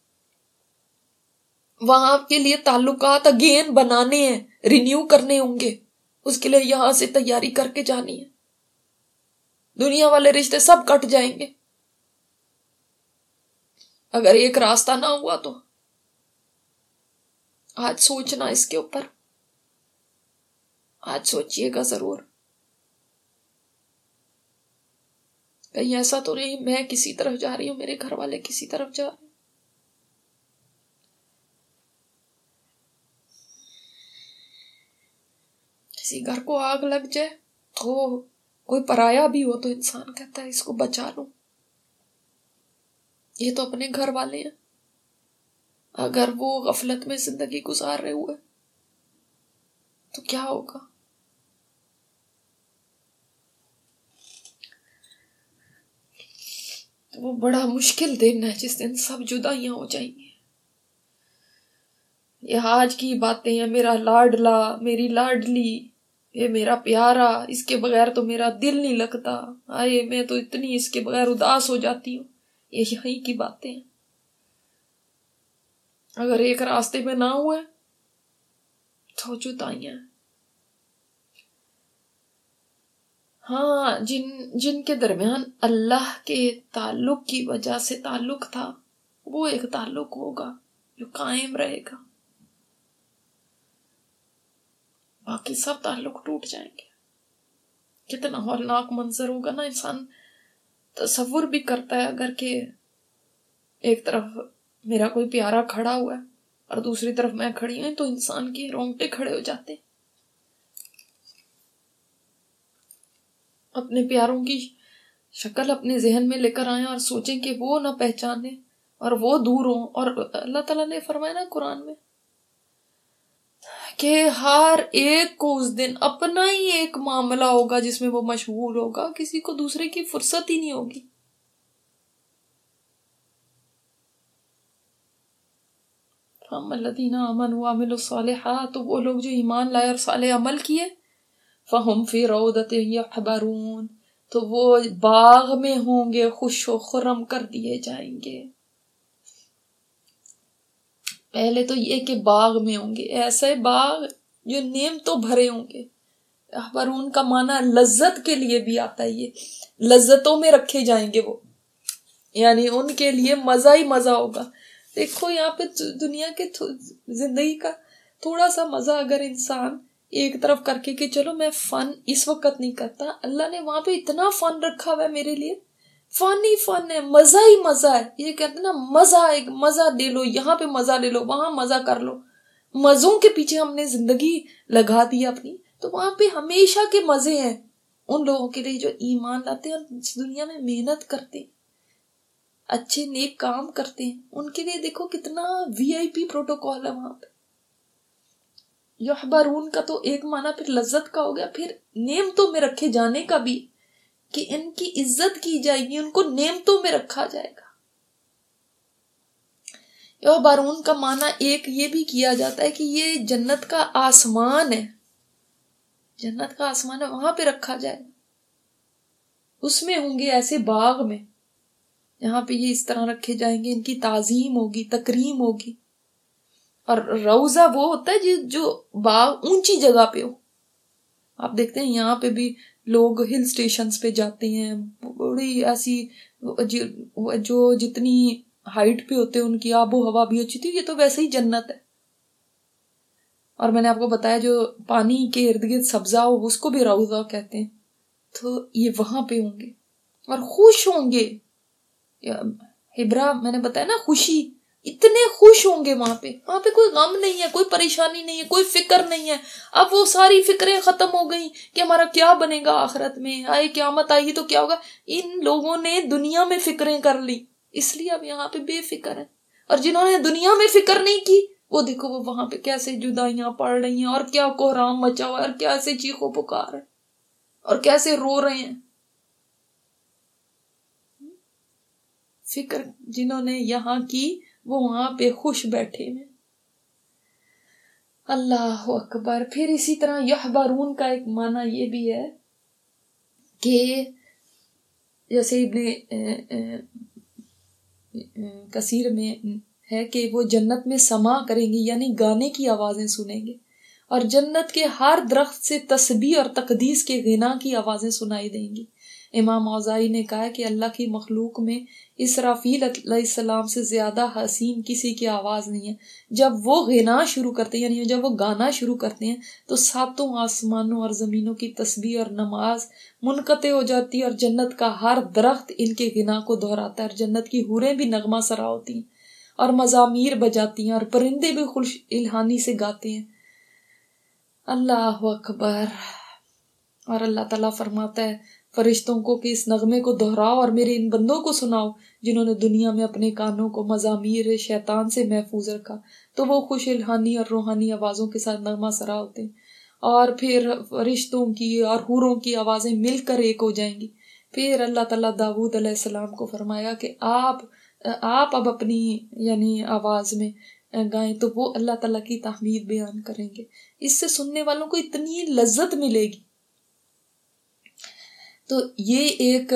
S1: وہاں آپ کے لیے تعلقات اگین بنانے ہیں، رینیو کرنے ہوں گے. اس کے لیے یہاں سے تیاری کر کے جانی ہے. دنیا والے رشتے سب کٹ جائیں گے اگر ایک راستہ نہ ہوا تو. آج سوچنا اس کے اوپر، آج سوچئے گا ضرور. کہیں ایسا تو نہیں میں کسی طرف جا رہی ہوں، میرے گھر والے کسی طرف جا رہے ہیں. کسی گھر کو آگ لگ جائے تو کوئی پرایا بھی ہو تو انسان کہتا ہے اس کو بچا لوں، یہ تو اپنے گھر والے ہیں. اگر وہ غفلت میں زندگی گزار رہے ہوئے تو کیا ہوگا؟ تو وہ بڑا مشکل دن ہے جس دن سب جدائیاں ہو جائیں گی. یہ آج کی باتیں ہیں، میرا لاڈلا، میری لاڈلی، یہ میرا پیارا، اس کے بغیر تو میرا دل نہیں لگتا، آئے میں تو اتنی اس کے بغیر اداس ہو جاتی ہوں. یہ یہیں کی باتیں ہیں. اگر ایک راستے میں نہ ہوئے تو جدائیاں. ہاں، جن جن کے درمیان اللہ کے تعلق کی وجہ سے تعلق تھا، وہ ایک تعلق ہوگا جو قائم رہے گا. باقی سب تعلق ٹوٹ جائیں گے. کتنا ہولناک منظر ہوگا نا، انسان تصور بھی کرتا ہے اگر کہ ایک طرف میرا کوئی پیارا کھڑا ہوا ہے اور دوسری طرف میں کھڑی ہوں، تو انسان کے رونگٹے کھڑے ہو جاتے ہیں. اپنے پیاروں کی شکل اپنے ذہن میں لے کر آئیں اور سوچیں کہ وہ نہ پہچانے اور وہ دور ہوں. اور اللہ تعالیٰ نے فرمایا نا قرآن میں کہ ہر ایک کو اس دن اپنا ہی ایک معاملہ ہوگا جس میں وہ مشغول ہوگا، کسی کو دوسرے کی فرصت ہی نہیں ہوگی. فَأَمَّا الَّذِينَ آمَنُوا وَعَمِلُوا الصَّالِحَاتِ، تو وہ لوگ جو ایمان لائے اور صالح عمل کیے، فَهُمْ فِي رَوْضَةٍ يَحْبَرُونَ، تو وہ باغ میں ہوں گے، خوش و خرم کر دیے جائیں گے. پہلے تو یہ کہ باغ میں ہوں گے، ایسے باغ جو نعمتوں بھرے ہوں گے. یحبرون کا معنی لذت کے لیے بھی آتا ہے، یہ لذتوں میں رکھے جائیں گے وہ، یعنی ان کے لیے مزہ ہی مزہ ہوگا. دیکھو یہاں پہ دنیا کے زندگی کا تھوڑا سا مزہ اگر انسان ایک طرف کر کے کہ چلو میں فن اس وقت نہیں کرتا، اللہ نے وہاں پہ اتنا فن رکھا ہوا ہے میرے لیے، فن ہی فن ہے، مزہ ہی مزہ ہے. یہ کہتے ہیں نا مزہ ہے، مزہ لے لو، یہاں پہ مزہ لے لو، وہاں مزہ کر لو. مزوں کے پیچھے ہم نے زندگی لگا دی اپنی، تو وہاں پہ ہمیشہ کے مزے ہیں ان لوگوں کے لیے جو ایمان لاتے ہیں اور اس دنیا میں محنت کرتے ہیں، اچھے نیک کام کرتے ہیں. ان کے لیے دیکھو کتنا وی آئی پی پروٹوکول ہے وہاں پہ. یحبرون کا تو ایک معنی پھر لذت کا ہو گیا، پھر نعمتوں میں رکھے جانے کا بھی، کہ ان کی عزت کی جائے گی، ان کو نعمتوں میں رکھا جائے گا. یحبرون کا معنی ایک یہ بھی کیا جاتا ہے کہ یہ جنت کا آسمان ہے، جنت کا آسمان ہے، وہاں پہ رکھا جائے گا. اس میں ہوں گے ایسے باغ میں جہاں پہ یہ اس طرح رکھے جائیں گے، ان کی تعظیم ہوگی، تکریم ہوگی. اور روضہ وہ ہوتا ہے جو باغ اونچی جگہ پہ ہو. آپ دیکھتے ہیں یہاں پہ بھی لوگ ہل سٹیشنز پہ جاتے ہیں، بڑی ایسی جو جتنی ہائٹ پہ ہوتے ہیں ان کی آب و ہوا بھی اچھی تھی. یہ تو ویسے ہی جنت ہے. اور میں نے آپ کو بتایا جو پانی کے ارد گرد سبزہ ہو اس کو بھی روضہ کہتے ہیں. تو یہ وہاں پہ ہوں گے اور خوش ہوں گے. ہبرا میں نے بتایا نا، خوشی، اتنے خوش ہوں گے وہاں پہ. وہاں پہ کوئی غم نہیں ہے، کوئی پریشانی نہیں ہے، کوئی فکر نہیں ہے. اب وہ ساری فکریں ختم ہو گئی کہ ہمارا کیا بنے گا آخرت میں، آئے قیامت آئی تو کیا ہوگا. ان لوگوں نے دنیا میں فکریں کر لی، اس لیے اب یہاں پہ بے فکر ہے. اور جنہوں نے دنیا میں فکر نہیں کی، وہ دیکھو وہ وہاں پہ کیسے جدائیاں پڑ رہی ہیں، اور کیا کوہرام مچا ہوا ہے، اور کیسے چیخو پکار ہے، اور کیسے رو رہے ہیں. فکر جنہوں نے یہاں کی وہ وہاں پہ خوش بیٹھے ہیں. اللہ اکبر. پھر اسی طرح یحبرون کا ایک معنی یہ بھی ہے کہ جیسے ابن کثیر میں ہے کہ وہ جنت میں سما کریں گے، یعنی گانے کی آوازیں سنیں گے، اور جنت کے ہر درخت سے تسبیح اور تقدیس کے غنا کی آوازیں سنائی دیں گی. امام اوزاعی نے کہا کہ اللہ کی مخلوق میں اسرافیل علیہ السلام سے زیادہ حسین کسی کی آواز نہیں ہے. جب وہ غنا شروع کرتے ہیں، یعنی جب وہ گانا شروع کرتے ہیں، تو ساتوں آسمانوں اور زمینوں کی تسبیح اور نماز منقطع ہو جاتی ہے، اور جنت کا ہر درخت ان کے غنا کو دہراتا ہے، اور جنت کی حوریں بھی نغمہ سرا ہوتی ہیں اور مزامیر بجاتی ہیں، اور پرندے بھی خوش الہانی سے گاتے ہیں. اللہ اکبر. اور اللہ تعالیٰ فرماتا ہے فرشتوں کو کہ اس نغمے کو دہراؤ اور میرے ان بندوں کو سناؤ جنہوں نے دنیا میں اپنے کانوں کو مزامیر شیطان سے محفوظ رکھا. تو وہ خوش الہانی اور روحانی آوازوں کے ساتھ نغمہ سرا ہوتے ہیں، اور پھر فرشتوں کی اور حوروں کی آوازیں مل کر ایک ہو جائیں گی. پھر اللہ تعالیٰ داؤد علیہ السلام کو فرمایا کہ آپ آپ اب اپنی یعنی آواز میں گائیں تو وہ اللہ تعالیٰ کی تحمید بیان کریں گے. اس سے سننے والوں کو اتنی لذت ملے گی. تو یہ ایک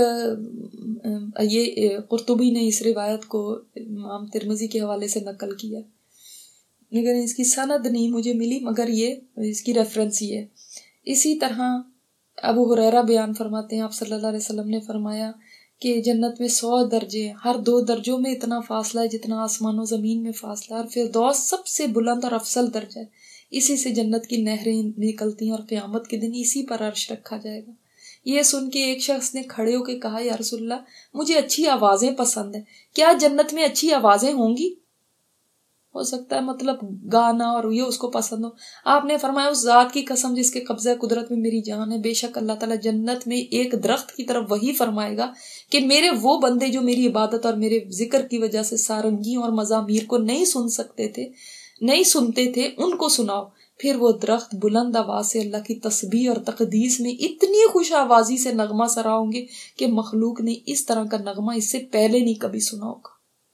S1: یہ قرطبی نے اس روایت کو امام ترمذی کے حوالے سے نقل کیا، لیکن اس کی سند نہیں مجھے ملی، مگر یہ اس کی ریفرنس یہ ہے. اسی طرح ابو ہریرہ بیان فرماتے ہیں آپ صلی اللہ علیہ وسلم نے فرمایا کہ جنت میں سو درجے ہیں، ہر دو درجوں میں اتنا فاصلہ ہے جتنا آسمان و زمین میں فاصلہ ہے، اور فردوس سب سے بلند اور افضل درجہ ہے، اسی سے جنت کی نہریں نکلتی ہیں اور قیامت کے دن اسی پر عرش رکھا جائے گا. یہ سن کے ایک شخص نے کھڑے ہو کے کہا یا رسول اللہ مجھے اچھی آوازیں پسند ہیں، کیا جنت میں اچھی آوازیں ہوں گی؟ ہو سکتا ہے مطلب گانا اور یہ اس کو پسند ہو. آپ نے فرمایا اس ذات کی قسم جس کے قبضہ قدرت میں میری جان ہے، بے شک اللہ تعالیٰ جنت میں ایک درخت کی طرف وہی فرمائے گا کہ میرے وہ بندے جو میری عبادت اور میرے ذکر کی وجہ سے سارنگیوں اور مزامیر کو نہیں سن سکتے تھے، نہیں سنتے تھے، ان کو سناؤ. پھر وہ درخت بلند آواز سے اللہ کی تسبیح اور تقدیس میں اتنی خوش آوازی سے نغمہ سرا ہوں گے کہ مخلوق نے اس طرح کا نغمہ اس سے پہلے نہیں کبھی سنا ہوگا.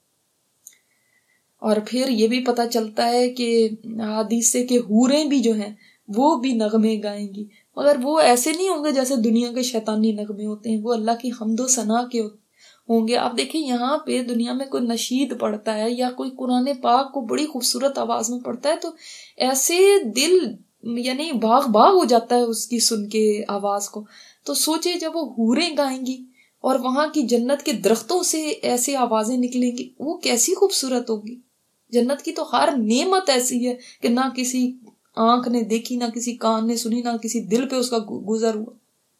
S1: اور پھر یہ بھی پتہ چلتا ہے کہ حدیث سے کہ حوریں بھی جو ہیں وہ بھی نغمے گائیں گی، مگر وہ ایسے نہیں ہوں گے جیسے دنیا کے شیطانی نغمے ہوتے ہیں، وہ اللہ کی حمد و ثنا کے ہوں گے. آپ دیکھیں یہاں پہ دنیا میں کوئی نشید پڑھتا ہے یا کوئی قرآن پاک کو بڑی خوبصورت آواز میں پڑھتا ہے تو ایسے دل یعنی باغ باغ ہو جاتا ہے اس کی سن کے آواز کو. تو سوچے جب وہ حوریں گائیں گی اور وہاں کی جنت کے درختوں سے ایسے آوازیں نکلیں گی، وہ کیسی خوبصورت ہوگی. جنت کی تو ہر نعمت ایسی ہے کہ نہ کسی آنکھ نے دیکھی، نہ کسی کان نے سنی، نہ کسی دل پہ اس کا گزر ہوا.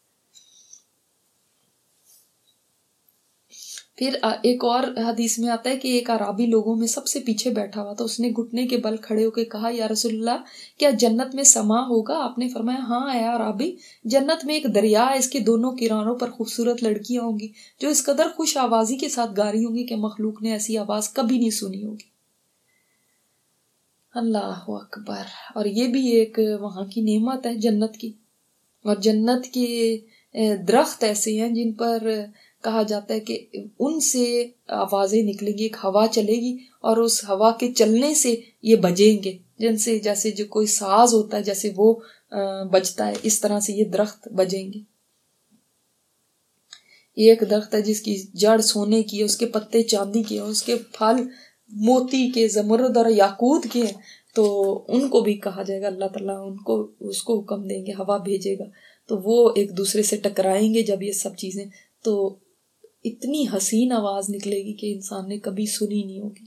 S1: پھر ایک اور حدیث میں آتا ہے کہ ایک اعرابی لوگوں میں سب سے پیچھے بیٹھا ہوا، تو اس نے گھٹنے کے بل کھڑے ہو کے کہا یا رسول اللہ کیا جنت میں سما ہوگا؟ آپ نے فرمایا ہاں اے اعرابی، جنت میں ایک دریا ہے، اس کے دونوں کناروں پر خوبصورت لڑکیاں ہوں گی جو اس قدر خوش آوازی کے ساتھ گا رہی ہوں گی کہ مخلوق نے ایسی آواز کبھی نہیں سنی ہوگی. اللہ اکبر. اور یہ بھی ایک وہاں کی نعمت ہے جنت کی. اور جنت کے درخت ایسے ہیں جن پر کہا جاتا ہے کہ ان سے آوازیں نکلیں گی، ایک ہوا چلے گی اور اس ہوا کے چلنے سے یہ بجیں گے، جن سے جیسے جو کوئی ساز ہوتا ہے جیسے وہ بجتا ہے، اس طرح سے یہ درخت بجیں گے. یہ ایک درخت ہے جس کی جڑ سونے کی ہے، اس کے پتے چاندی کے ہیں، اس کے پھل موتی کے، زمرد اور یاقوت کے ہیں. تو ان کو بھی کہا جائے گا اللہ تعالیٰ ان کو اس کو حکم دیں گے، ہوا بھیجے گا تو وہ ایک دوسرے سے ٹکرائیں گے. جب یہ سب چیزیں تو اتنی حسین آواز نکلے گی کہ انسان نے کبھی سنی نہیں ہوگی.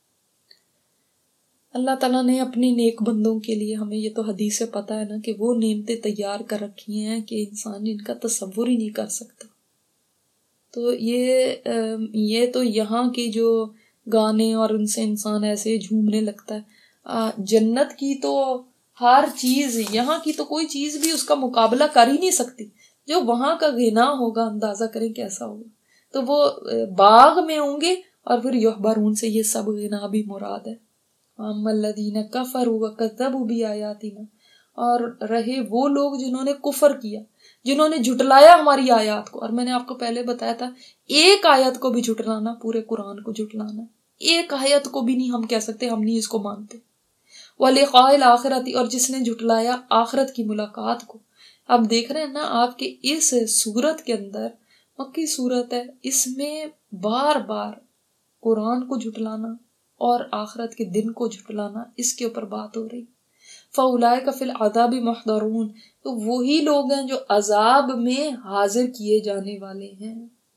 S1: اللہ تعالیٰ نے اپنے نیک بندوں کے لیے، ہمیں یہ تو حدیث سے پتہ ہے نا کہ وہ نعمتیں تیار کر رکھی ہیں کہ انسان ان کا تصور ہی نہیں کر سکتا. تو یہ یہ تو یہاں کی جو گانے اور ان سے انسان ایسے جھومنے لگتا ہے. جنت کی تو ہر چیز، یہاں کی تو کوئی چیز بھی اس کا مقابلہ کر ہی نہیں سکتی. جو وہاں کا غنا ہوگا اندازہ کریں کیسا ہوگا. تو وہ باغ میں ہوں گے اور پھر یحبرون سے یہ سب غنا بھی مراد ہے. اما الذین کفروا وکذبوا بآیاتنا، اور رہے وہ لوگ جنہوں نے کفر کیا، جنہوں نے جھٹلایا ہماری آیات کو. اور میں نے آپ کو پہلے بتایا تھا ایک آیت کو بھی جھٹلانا پورے قرآن کو جھٹلانا، ایک آیت کو بھی نہیں ہم کہہ سکتے ہم نہیں اس کو مانتے. وَلِقَاءِ الْآخِرَةِ، اور جس نے جھٹلایا آخرت کی ملاقات کو. اب دیکھ رہے ہیں نا آپ کے اس سورت کے اندر، مکی سورت ہے، اس میں بار بار قرآن کو جھٹلانا اور آخرت کے دن کو جھٹلانا، اس کے اوپر بات ہو رہی. فَأُولَٰئِكَ فِي الْعَذَابِ مُحْضَرُونَ، تو وہی لوگ ہیں جو عذاب میں حاضر کیے جانے والے ہیں.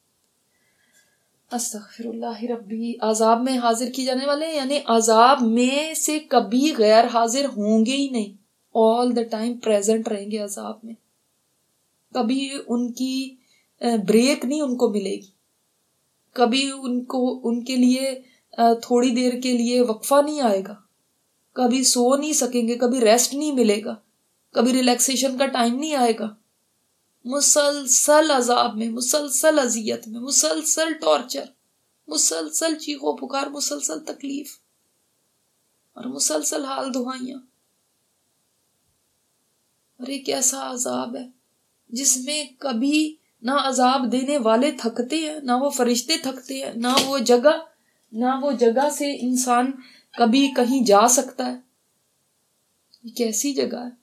S1: استغفر اللہ ربی. عذاب میں حاضر کیے جانے والے ہیں یعنی عذاب میں سے کبھی غیر حاضر ہوں گے ہی نہیں، آل دا ٹائم پریزنٹ رہیں گے عذاب میں. کبھی ان کی بریک نہیں ان کو ملے گی، کبھی ان کو ان کے لیے تھوڑی دیر کے لیے وقفہ نہیں آئے گا، کبھی سو نہیں سکیں گے، کبھی ریسٹ نہیں ملے گا، کبھی ریلیکسیشن کا ٹائم نہیں آئے گا. مسلسل عذاب میں، مسلسل اذیت میں، مسلسل ٹارچر، مسلسل چیخو پکار، مسلسل تکلیف اور مسلسل حال دہائیاں. اور ایک ایسا عذاب ہے جس میں کبھی نہ عذاب دینے والے تھکتے ہیں، نہ وہ فرشتے تھکتے ہیں، نہ وہ جگہ نہ وہ جگہ سے انسان کبھی کہیں جا سکتا ہے. یہ کیسی جگہ ہے.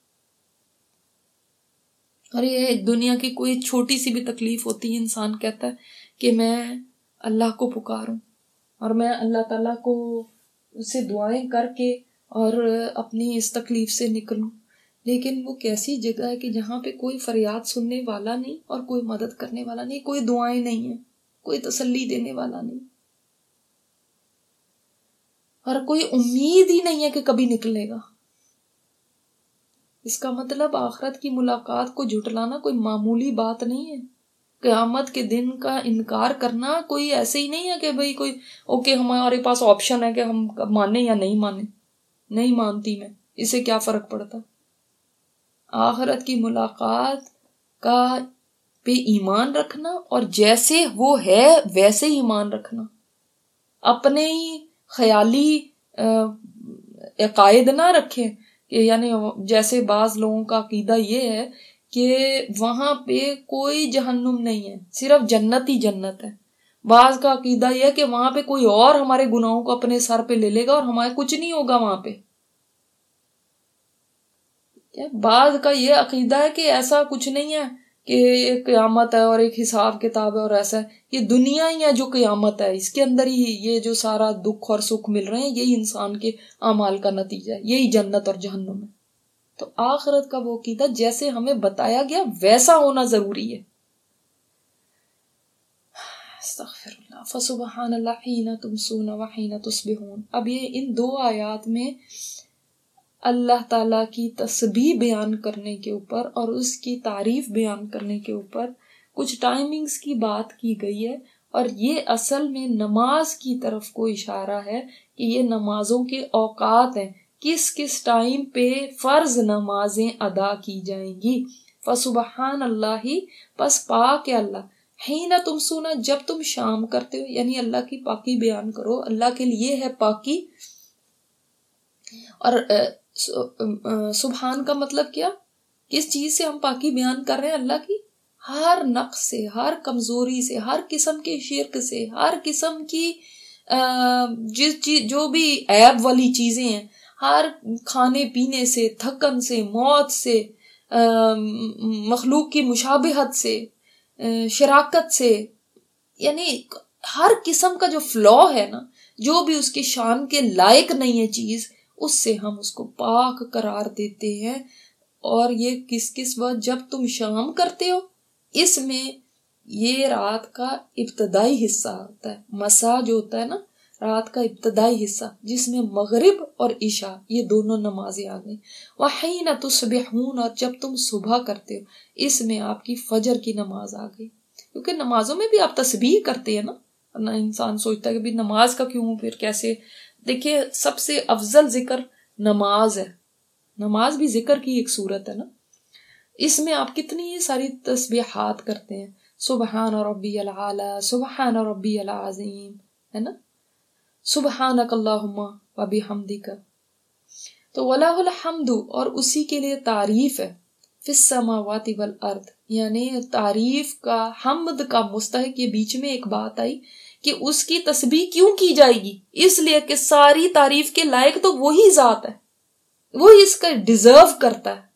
S1: اور یہ دنیا کی کوئی چھوٹی سی بھی تکلیف ہوتی ہے، انسان کہتا ہے کہ میں اللہ کو پکاروں اور میں اللہ تعالیٰ کو سے دعائیں کر کے اور اپنی اس تکلیف سے نکلوں. لیکن وہ کیسی جگہ ہے کہ جہاں پہ کوئی فریاد سننے والا نہیں اور کوئی مدد کرنے والا نہیں، کوئی دعائیں نہیں ہیں، کوئی تسلی دینے والا نہیں، اور کوئی امید ہی نہیں ہے کہ کبھی نکلے گا. اس کا مطلب آخرت کی ملاقات کو جھٹلانا کوئی معمولی بات نہیں ہے. قیامت کے دن کا انکار کرنا کوئی ایسے ہی نہیں ہے کہ بھئی کوئی اوکے ہمارے پاس آپشن ہے کہ ہم مانیں یا نہیں مانیں. نہیں مانتی میں، اسے کیا فرق پڑتا. آخرت کی ملاقات کا پہ ایمان رکھنا اور جیسے وہ ہے ویسے ہی ایمان رکھنا. اپنے ہی خیالی عقائد نہ رکھیں کہ یعنی جیسے بعض لوگوں کا عقیدہ یہ ہے کہ وہاں پہ کوئی جہنم نہیں ہے، صرف جنت ہی جنت ہے. بعض کا عقیدہ یہ ہے کہ وہاں پہ کوئی اور ہمارے گناہوں کو اپنے سر پہ لے لے گا اور ہمارے کچھ نہیں ہوگا وہاں پہ. بعض کا یہ عقیدہ ہے کہ ایسا کچھ نہیں ہے کہ ایک قیامت ہے اور ایک حساب کتاب ہے اور ایسا ہے. یہ دنیا ہی ہے جو قیامت ہے، اس کے اندر ہی یہ جو سارا دکھ اور سکھ مل رہے ہیں یہی انسان کے اعمال کا نتیجہ ہے، یہی جنت اور جہنم ہے. تو آخرت کا وہ عقیدہ جیسے ہمیں بتایا گیا ویسا ہونا ضروری ہے. استغفر اللہ. فسبحان اللہ حین تمسون وحین تصبحون. اب یہ ان دو آیات میں اللہ تعالیٰ کی تسبیح بیان کرنے کے اوپر اور اس کی تعریف بیان کرنے کے اوپر کچھ ٹائمنگز کی بات کی گئی ہے، اور یہ اصل میں نماز کی طرف کو اشارہ ہے کہ یہ نمازوں کے اوقات ہیں، کس کس ٹائم پہ فرض نمازیں ادا کی جائیں گی. فسبحان اللہ، پس پاک ہے اللہ، حین تمسون، جب تم شام کرتے ہو، یعنی اللہ کی پاکی بیان کرو. اللہ کے لیے ہے پاکی. اور سبحان کا مطلب کیا، کس چیز سے ہم پاکی بیان کر رہے ہیں؟ اللہ کی ہر نقص سے، ہر کمزوری سے، ہر قسم کے شرک سے، ہر قسم کی جس چیز جو بھی عیب والی چیزیں ہیں، ہر کھانے پینے سے، تھکن سے، موت سے، مخلوق کی مشابہت سے، شراکت سے، یعنی ہر قسم کا جو فلو ہے نا، جو بھی اس کے شان کے لائق نہیں ہے چیز، اس سے ہم اس کو پاک قرار دیتے ہیں. اور یہ کس کس وقت؟ جب تم شام کرتے ہو. اس میں یہ رات کا ابتدائی حصہ ہوتا ہے. مسا جو ہوتا ہے نا، رات کا ابتدائی حصہ، جس میں مغرب اور عشاء یہ دونوں نمازیں آ گئیں. وحین تصبحون، اور جب تم صبح کرتے ہو، اس میں آپ کی فجر کی نماز آ گئی. کیونکہ نمازوں میں بھی آپ تسبیح کرتے ہیں نا. انسان سوچتا ہے کہ بھی نماز کا کیوں، پھر کیسے؟ دیکھیے سب سے افضل ذکر نماز ہے. نماز بھی ذکر کی ایک صورت ہے نا. اس میں آپ کتنی ساری تسبیحات کرتے ہیں، سبحان ربی العالی، سبحان ربی العظیم، ہے نا، سبحانک اللہم و بحمدک. تو وَلَهُ الْحَمْدُ، اور اسی کے لیے تعریف ہے، فِي السَّمَاوَاتِ وَالْأَرْضِ، یعنی تعریف کا، حمد کا مستحق. یہ بیچ میں ایک بات آئی کہ اس کی تسبیح کیوں کی جائے گی، اس لیے کہ ساری تعریف کے لائق تو وہی ذات ہے، وہی اس کا ڈیزرو کرتا ہے.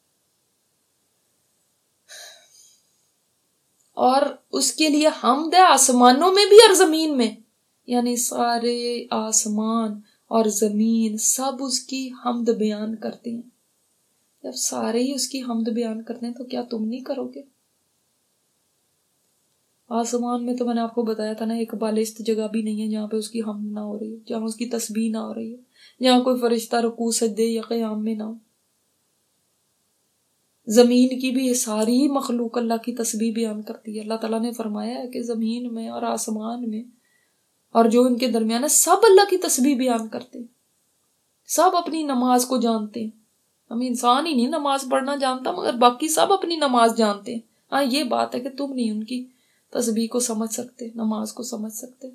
S1: اور اس کے لیے حمد ہے آسمانوں میں بھی اور زمین میں، یعنی سارے آسمان اور زمین سب اس کی حمد بیان کرتے ہیں. جب سارے ہی اس کی حمد بیان کرتے ہیں تو کیا تم نہیں کرو گے؟ آسمان میں تو میں نے آپ کو بتایا تھا نا، ایک بالست جگہ بھی نہیں ہے جہاں پہ اس کی حمد نہ ہو رہی ہے، جہاں اس کی تسبیح نہ ہو رہی ہے، جہاں کوئی فرشتہ رکوع سجدے یا قیام میں نہ ہو. زمین کی بھی ساری مخلوق اللہ کی تسبیح بیان کرتی ہے. اللہ تعالیٰ نے فرمایا ہے کہ زمین میں اور آسمان میں اور جو ان کے درمیان ہے سب اللہ کی تسبیح بیان کرتے ہیں، سب اپنی نماز کو جانتے ہیں. ہم انسان ہی نہیں نماز پڑھنا جانتا، مگر باقی سب اپنی نماز جانتے ہیں. ہاں یہ بات ہے کہ تم نہیں ان کی تسبیح کو سمجھ سکتے، نماز کو سمجھ سکتے.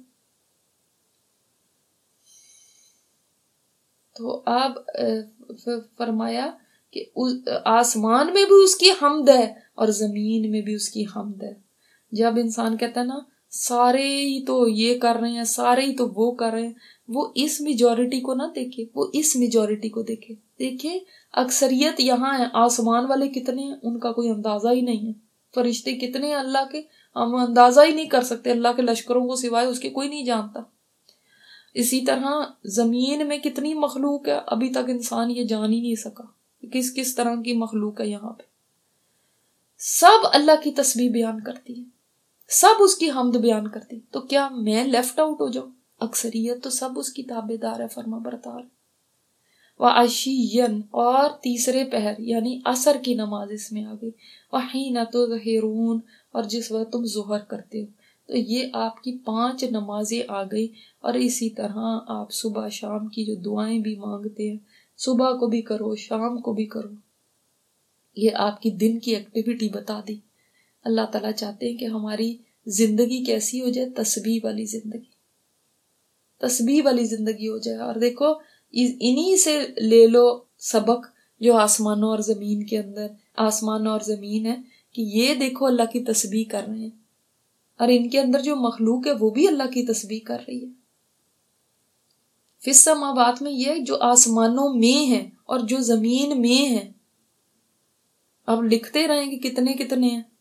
S1: تو اب فرمایا کہ آسمان میں بھی اس کی حمد ہے اور زمین میں بھی اس کی حمد ہے. جب انسان کہتا ہے نا سارے ہی تو یہ کر رہے ہیں، سارے ہی تو وہ کر رہے ہیں، وہ اس میجورٹی کو نہ دیکھے، وہ اس میجورٹی کو دیکھے. دیکھیں اکثریت یہاں ہے، آسمان والے کتنے ہیں ان کا کوئی اندازہ ہی نہیں ہے، فرشتے کتنے ہیں اللہ کے ہم اندازہ ہی نہیں کر سکتے، اللہ کے لشکروں کو سوائے اس کے کوئی نہیں جانتا. اسی طرح زمین میں کتنی مخلوق ہے، ابھی تک انسان یہ جان ہی نہیں سکا کس کس طرح کی مخلوق ہے یہاں پہ. سب اللہ کی تسبیح بیان کرتی ہے، سب اس کی حمد بیان کرتی. تو کیا میں لیفٹ آؤٹ ہو جاؤں؟ اکثریت تو سب اس کی تابع دار ہے، فرما بردار. وعشیًا، اور تیسرے پہر یعنی عصر کی نماز اس میں آ گئی. وحین تظہرون، اور جس وقت تم ظہر کرتے ہو. تو یہ آپ کی پانچ نمازیں آ گئی. اور اسی طرح آپ صبح شام کی جو دعائیں بھی مانگتے ہیں، صبح کو بھی کرو شام کو بھی کرو. یہ آپ کی دن کی ایکٹیویٹی بتا دی. اللہ تعالیٰ چاہتے ہیں کہ ہماری زندگی کیسی ہو جائے؟ تسبیح والی زندگی، تسبیح والی زندگی ہو جائے. اور دیکھو انہی سے لے لو سبق جو آسمانوں اور زمین کے اندر آسمان اور زمین ہے، کہ یہ دیکھو اللہ کی تسبیح کر رہے ہیں، اور ان کے اندر جو مخلوق ہے وہ بھی اللہ کی تسبیح کر رہی ہے. فی السماوات میں یہ جو آسمانوں میں ہے اور جو زمین میں ہے. اب لکھتے رہیں کہ کتنے کتنے ہیں،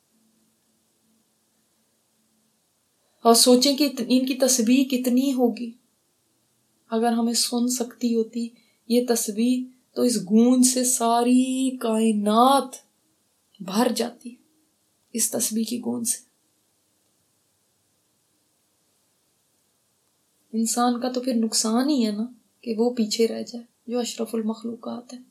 S1: اور سوچیں کہ ان کی تسبیح کتنی ہوگی. اگر ہمیں سن سکتی ہوتی یہ تسبیح تو اس گونج سے ساری کائنات بھر جاتی، اس تسبیح کی گونج سے. انسان کا تو پھر نقصان ہی ہے نا کہ وہ پیچھے رہ جائے جو اشرف المخلوقات ہے.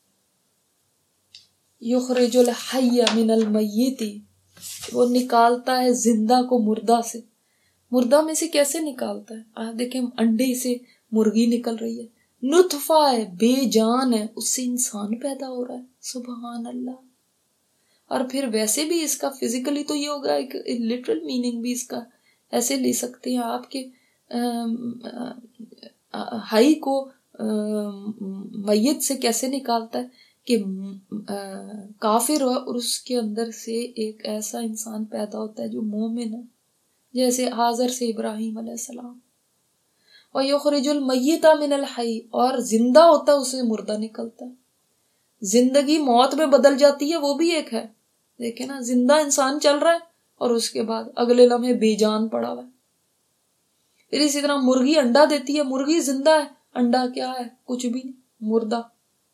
S1: یخرج الحی من المیت، وہ نکالتا ہے زندہ کو مردہ سے. مردہ میں سے کیسے نکالتا ہے؟ آپ دیکھیں انڈے سے مرغی نکل رہی ہے، نطفہ ہے بے جان ہے، اس سے انسان پیدا ہو رہا ہے. سبحان اللہ. اور پھر ویسے بھی اس کا فزیکلی تو یہ ہوگا، ایک لٹرل میننگ بھی اس کا ایسے لے سکتے ہیں آپ کے ہائی کو میت سے کیسے نکالتا ہے کہ کافر ہو اور اس کے اندر سے ایک ایسا انسان پیدا ہوتا ہے جو مومن ہے، جیسے حاضر سے ابراہیم علیہ السلام. وَيُخْرِجُ الْمَيِّتَ مِنَ الْحَيِّ، اور زندہ ہوتا ہے اس سے مردہ نکلتا ہے. زندگی موت میں بدل جاتی ہے وہ بھی ایک ہے. دیکھیں نا زندہ انسان چل رہا ہے اور اس کے بعد اگلے لمحے بے جان پڑا ہوا ہے. پھر اسی طرح مرغی انڈا دیتی ہے، مرغی زندہ ہے، انڈا کیا ہے؟ کچھ بھی نہیں، مردہ.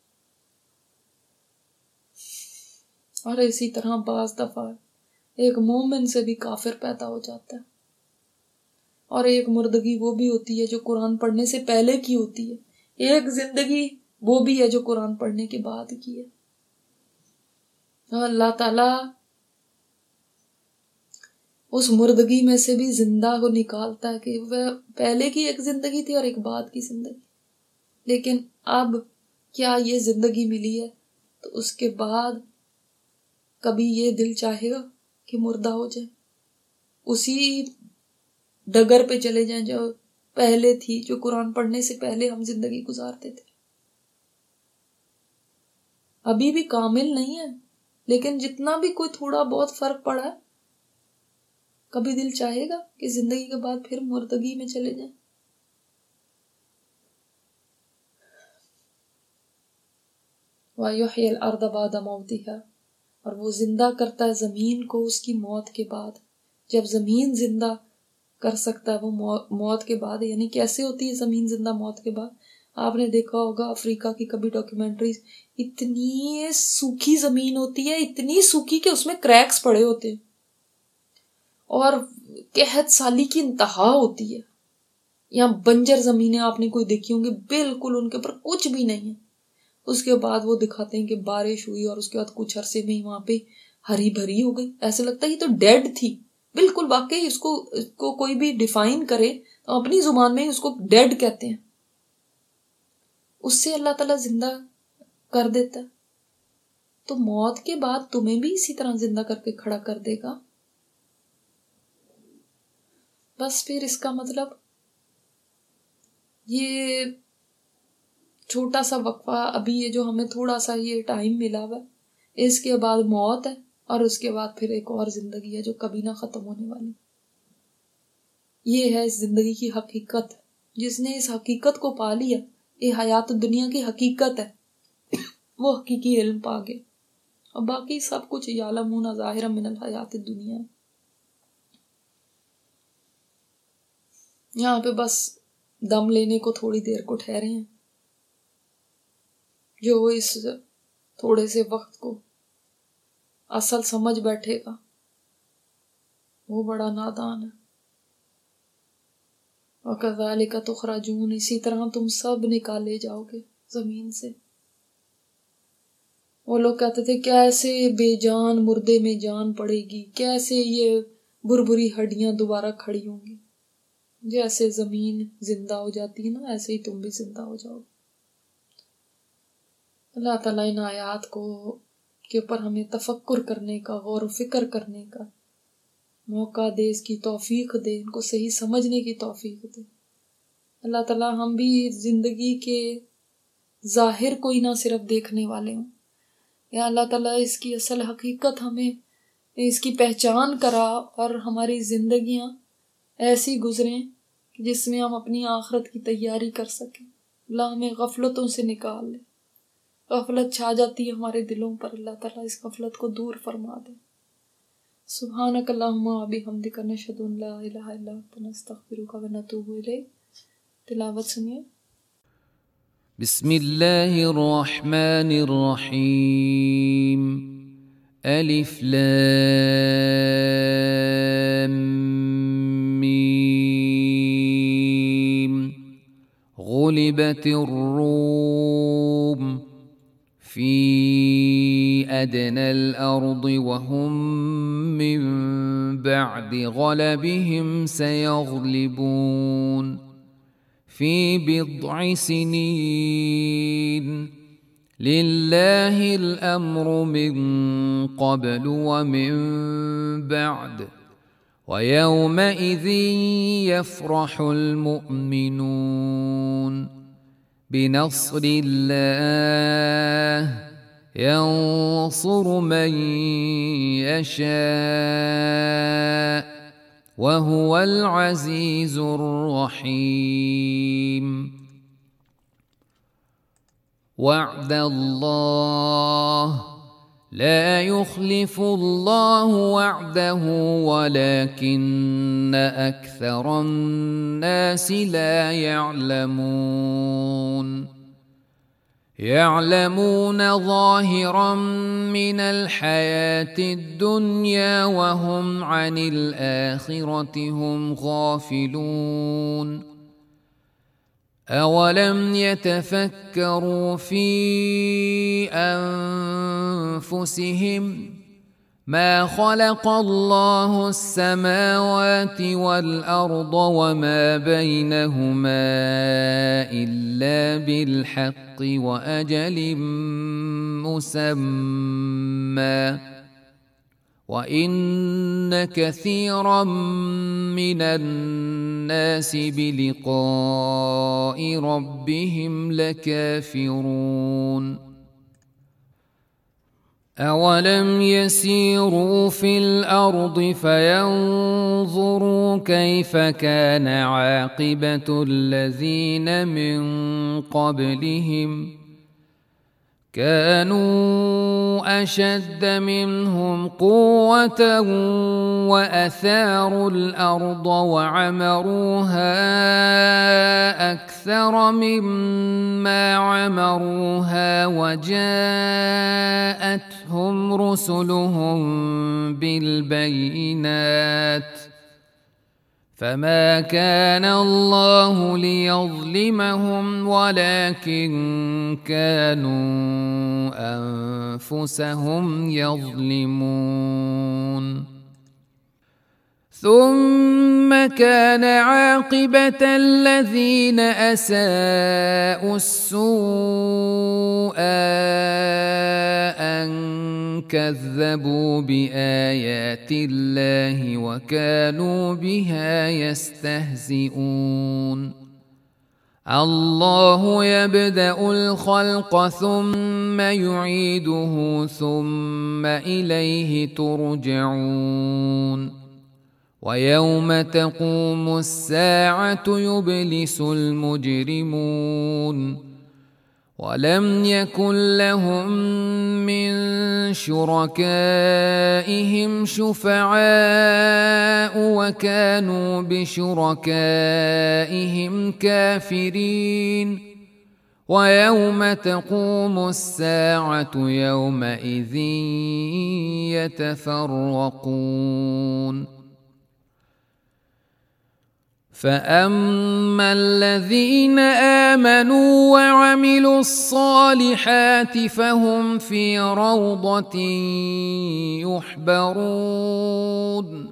S1: اور اسی طرح بعض دفعہ ایک مومن سے بھی کافر پیدا ہو جاتا ہے. اور ایک مردگی وہ بھی ہوتی ہے جو قرآن پڑھنے سے پہلے کی ہوتی ہے، ایک زندگی وہ بھی ہے جو قرآن پڑھنے کے بعد کی ہے. اللہ تعالیٰ اس مردگی میں سے بھی زندہ کو نکالتا ہے کہ وہ پہلے کی ایک زندگی تھی اور ایک بعد کی زندگی. لیکن اب کیا یہ زندگی ملی ہے تو اس کے بعد کبھی یہ دل چاہے گا کہ مردہ ہو جائے، اسی ڈگر پہ چلے جائیں جو پہلے تھی، جو قرآن پڑھنے سے پہلے ہم زندگی گزارتے تھے. ابھی بھی کامل نہیں ہے لیکن جتنا بھی کوئی تھوڑا بہت فرق پڑا ہے، کبھی دل چاہے گا کہ زندگی کے بعد پھر مردگی میں چلے جائیں. وَيُحْيِي الْأَرْضَ بَعْدَ مَوْتِهَا، اور وہ زندہ کرتا ہے زمین کو اس کی موت کے بعد. جب زمین زندہ کر سکتا ہے وہ موت کے بعد، یعنی کیسے ہوتی ہے زمین زندہ موت کے بعد؟ آپ نے دیکھا ہوگا افریقہ کی کبھی ڈاکیومنٹریز، اتنی سوکھی زمین ہوتی ہے، اتنی سوکھی کہ اس میں کریکس پڑے ہوتے ہیں اور قحط سالی کی انتہا ہوتی ہے. یہاں بنجر زمینیں آپ نے کوئی دیکھی ہوں گی، بالکل ان کے اوپر کچھ بھی نہیں ہے. اس کے بعد وہ دکھاتے ہیں کہ بارش ہوئی اور اس کے بعد کچھ عرصے میں ہی وہاں پہ ہری بھری ہو گئی، ایسے لگتا ہے یہ تو ڈیڈ تھی. بالکل واقعی اس کو اس کو کوئی بھی ڈیفائن کرے تو اپنی زبان میں اس کو ڈیڈ کہتے ہیں. اس سے اللہ تعالیٰ زندہ کر دیتا ہے. تو موت کے بعد تمہیں بھی اسی طرح زندہ کر کے کھڑا کر دے گا. بس پھر اس کا مطلب یہ چھوٹا سا وقفہ ابھی، یہ جو ہمیں تھوڑا سا یہ ٹائم ملا ہوا ہے، اس کے بعد موت ہے और उसके बाद फिर एक और जिंदगी है जो कभी ना खत्म होने वाली। ये है इस जिंदगी की हकीकत। जिसने इस हकीकत को पा लिया, ये हयात दुनिया की हकीकत है, वो हकीकी इल्म पा गए। और बाकी सब कुछ यालमून ज़ाहिरम मिनल हयात दुनिया। यहाँ पे बस दम लेने को थोड़ी देर को ठहरे हैं। जो इस थोड़े से वक्त को असल समझ बैठेगा वो बड़ा नादान है। वकज़ालिका तुखरजून, इसी तरह तुम सब निकाले जाओगे जमीन से। वो लोग कहते थे कैसे बेजान मुर्दे में जान पड़ेगी, कैसे ये बुरबुरी हड्डियां दोबारा खड़ी होंगी। जैसे जमीन जिंदा हो जाती है ना, ऐसे ही तुम भी जिंदा हो जाओगे। अल्लाह ताला इन आयात को के ऊपर हमें तफक्कुर करने का, गौर व फिक्र करने का मौका दे, इसकी तौफीक दे, इनको सही समझने की तौफीक दे। अल्लाह ताला हम भी जिंदगी के जाहिर को ही ना सिर्फ देखने वाले हों, या अल्लाह ताला इसकी असल हकीकत हमें इसकी पहचान करा और हमारी जिंदगियां ऐसी गुजरें जिसमें हम अपनी आखिरत की तैयारी कर सकें। अल्लाह हमें गफलतों से निकाल ले। गफलत छा जाती है हमारे दिलों पर, अल्लाह ताला इस गफलत को दूर फरमा दे। सुब्हानक अल्लाहुम्मा व बिहम्दिका नशहदु अन ला इलाहा इल्ला अंता नस्तगफिरुका व नतूबु इलैक। तिलावत सुनिए।
S2: बिस्मिल्लाहिर रहमानिर रहीम। अलिफ लाम मीम। गुलिबतिर रूम फी अदनल अर्दि वहुम मिन बअदि गलबिहिम सयग़लिबून फी बिद्अ सिनीन लिल्लाहिल अम्रु मिन क़ब्लु व मिन बअद व यौमइज़िन यफ़रहुल मुअमिनून बिनस्रिल्लाह यंसुरु मन यशा वहुवल अज़ीज़ुर रहीम। वअदल्लाह ला युख़लिफ़ुल्लाहु वअदहु वलाकिन्न अक्सरन्नासि ला यअलमून। यअलमून ज़ाहिरम मिनल हयातिद दुन्या वहुम अनिल आखिरति हुम गाफिलून। अवलम यतफक्करू फी अनफुसिहिम मा खलक़ल्लाहु अस्समावाति वल अर्द वमा बैनहुमा इल्ला बिलहक्कि व अजलिम मुसम्मा व इन्न कसीरम मिनन नासि बिलिक़ाइ रब्बिहिम लकाफ़िरून। अवलम यसीरू फिल अर्दि फयंज़ुरू कैफ़ कान आक़िबतुल्लज़ीन मिन क़ब्लिहिम कानूं अशद्द मिनहुम क़ुव्वतन व असारुल अर्द व अमरूहा अक्सर मिम्मा अमरूहा व जाअतहुम रुसुलुहुम बिलबय्यिनात फमा कान अल्लाहु लियज़लिमहुम वलाकिन कानू अनफुसहुम यज़लिमून। ثم كان عاقبة الذين أساءوا السوء أن كذبوا بآيات الله وكانوا بها يستهزئون. الله يبدأ الخلق ثم يعيده ثم إليه ترجعون ويوم تقوم الساعة يبلس المجرمون ولم يكن لهم من شركائهم شفعاء وكانوا بشركائهم كافرين ويوم تقوم الساعة يومئذ يتفرقون فأما الذين آمنوا وعملوا الصالحات فهم في روضة يحبرون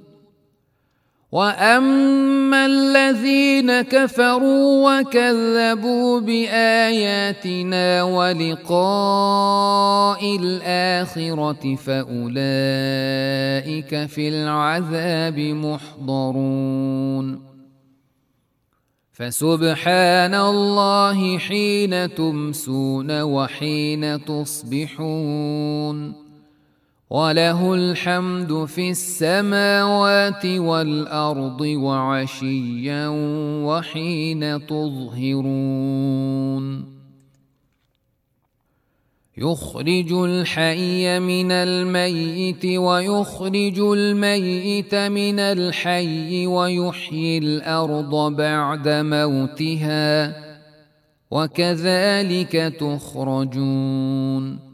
S2: وأما الذين كفروا وكذبوا بآياتنا ولقاء الآخرة فأولئك في العذاب محضرون فسبحان الله حين تمسون وحين تصبحون وله الحمد في السماوات والأرض وعشيا وحين تظهرون يخرج الحي من الميت ويخرج الميت من الحي ويحيي الأرض بعد موتها وكذلك تخرجون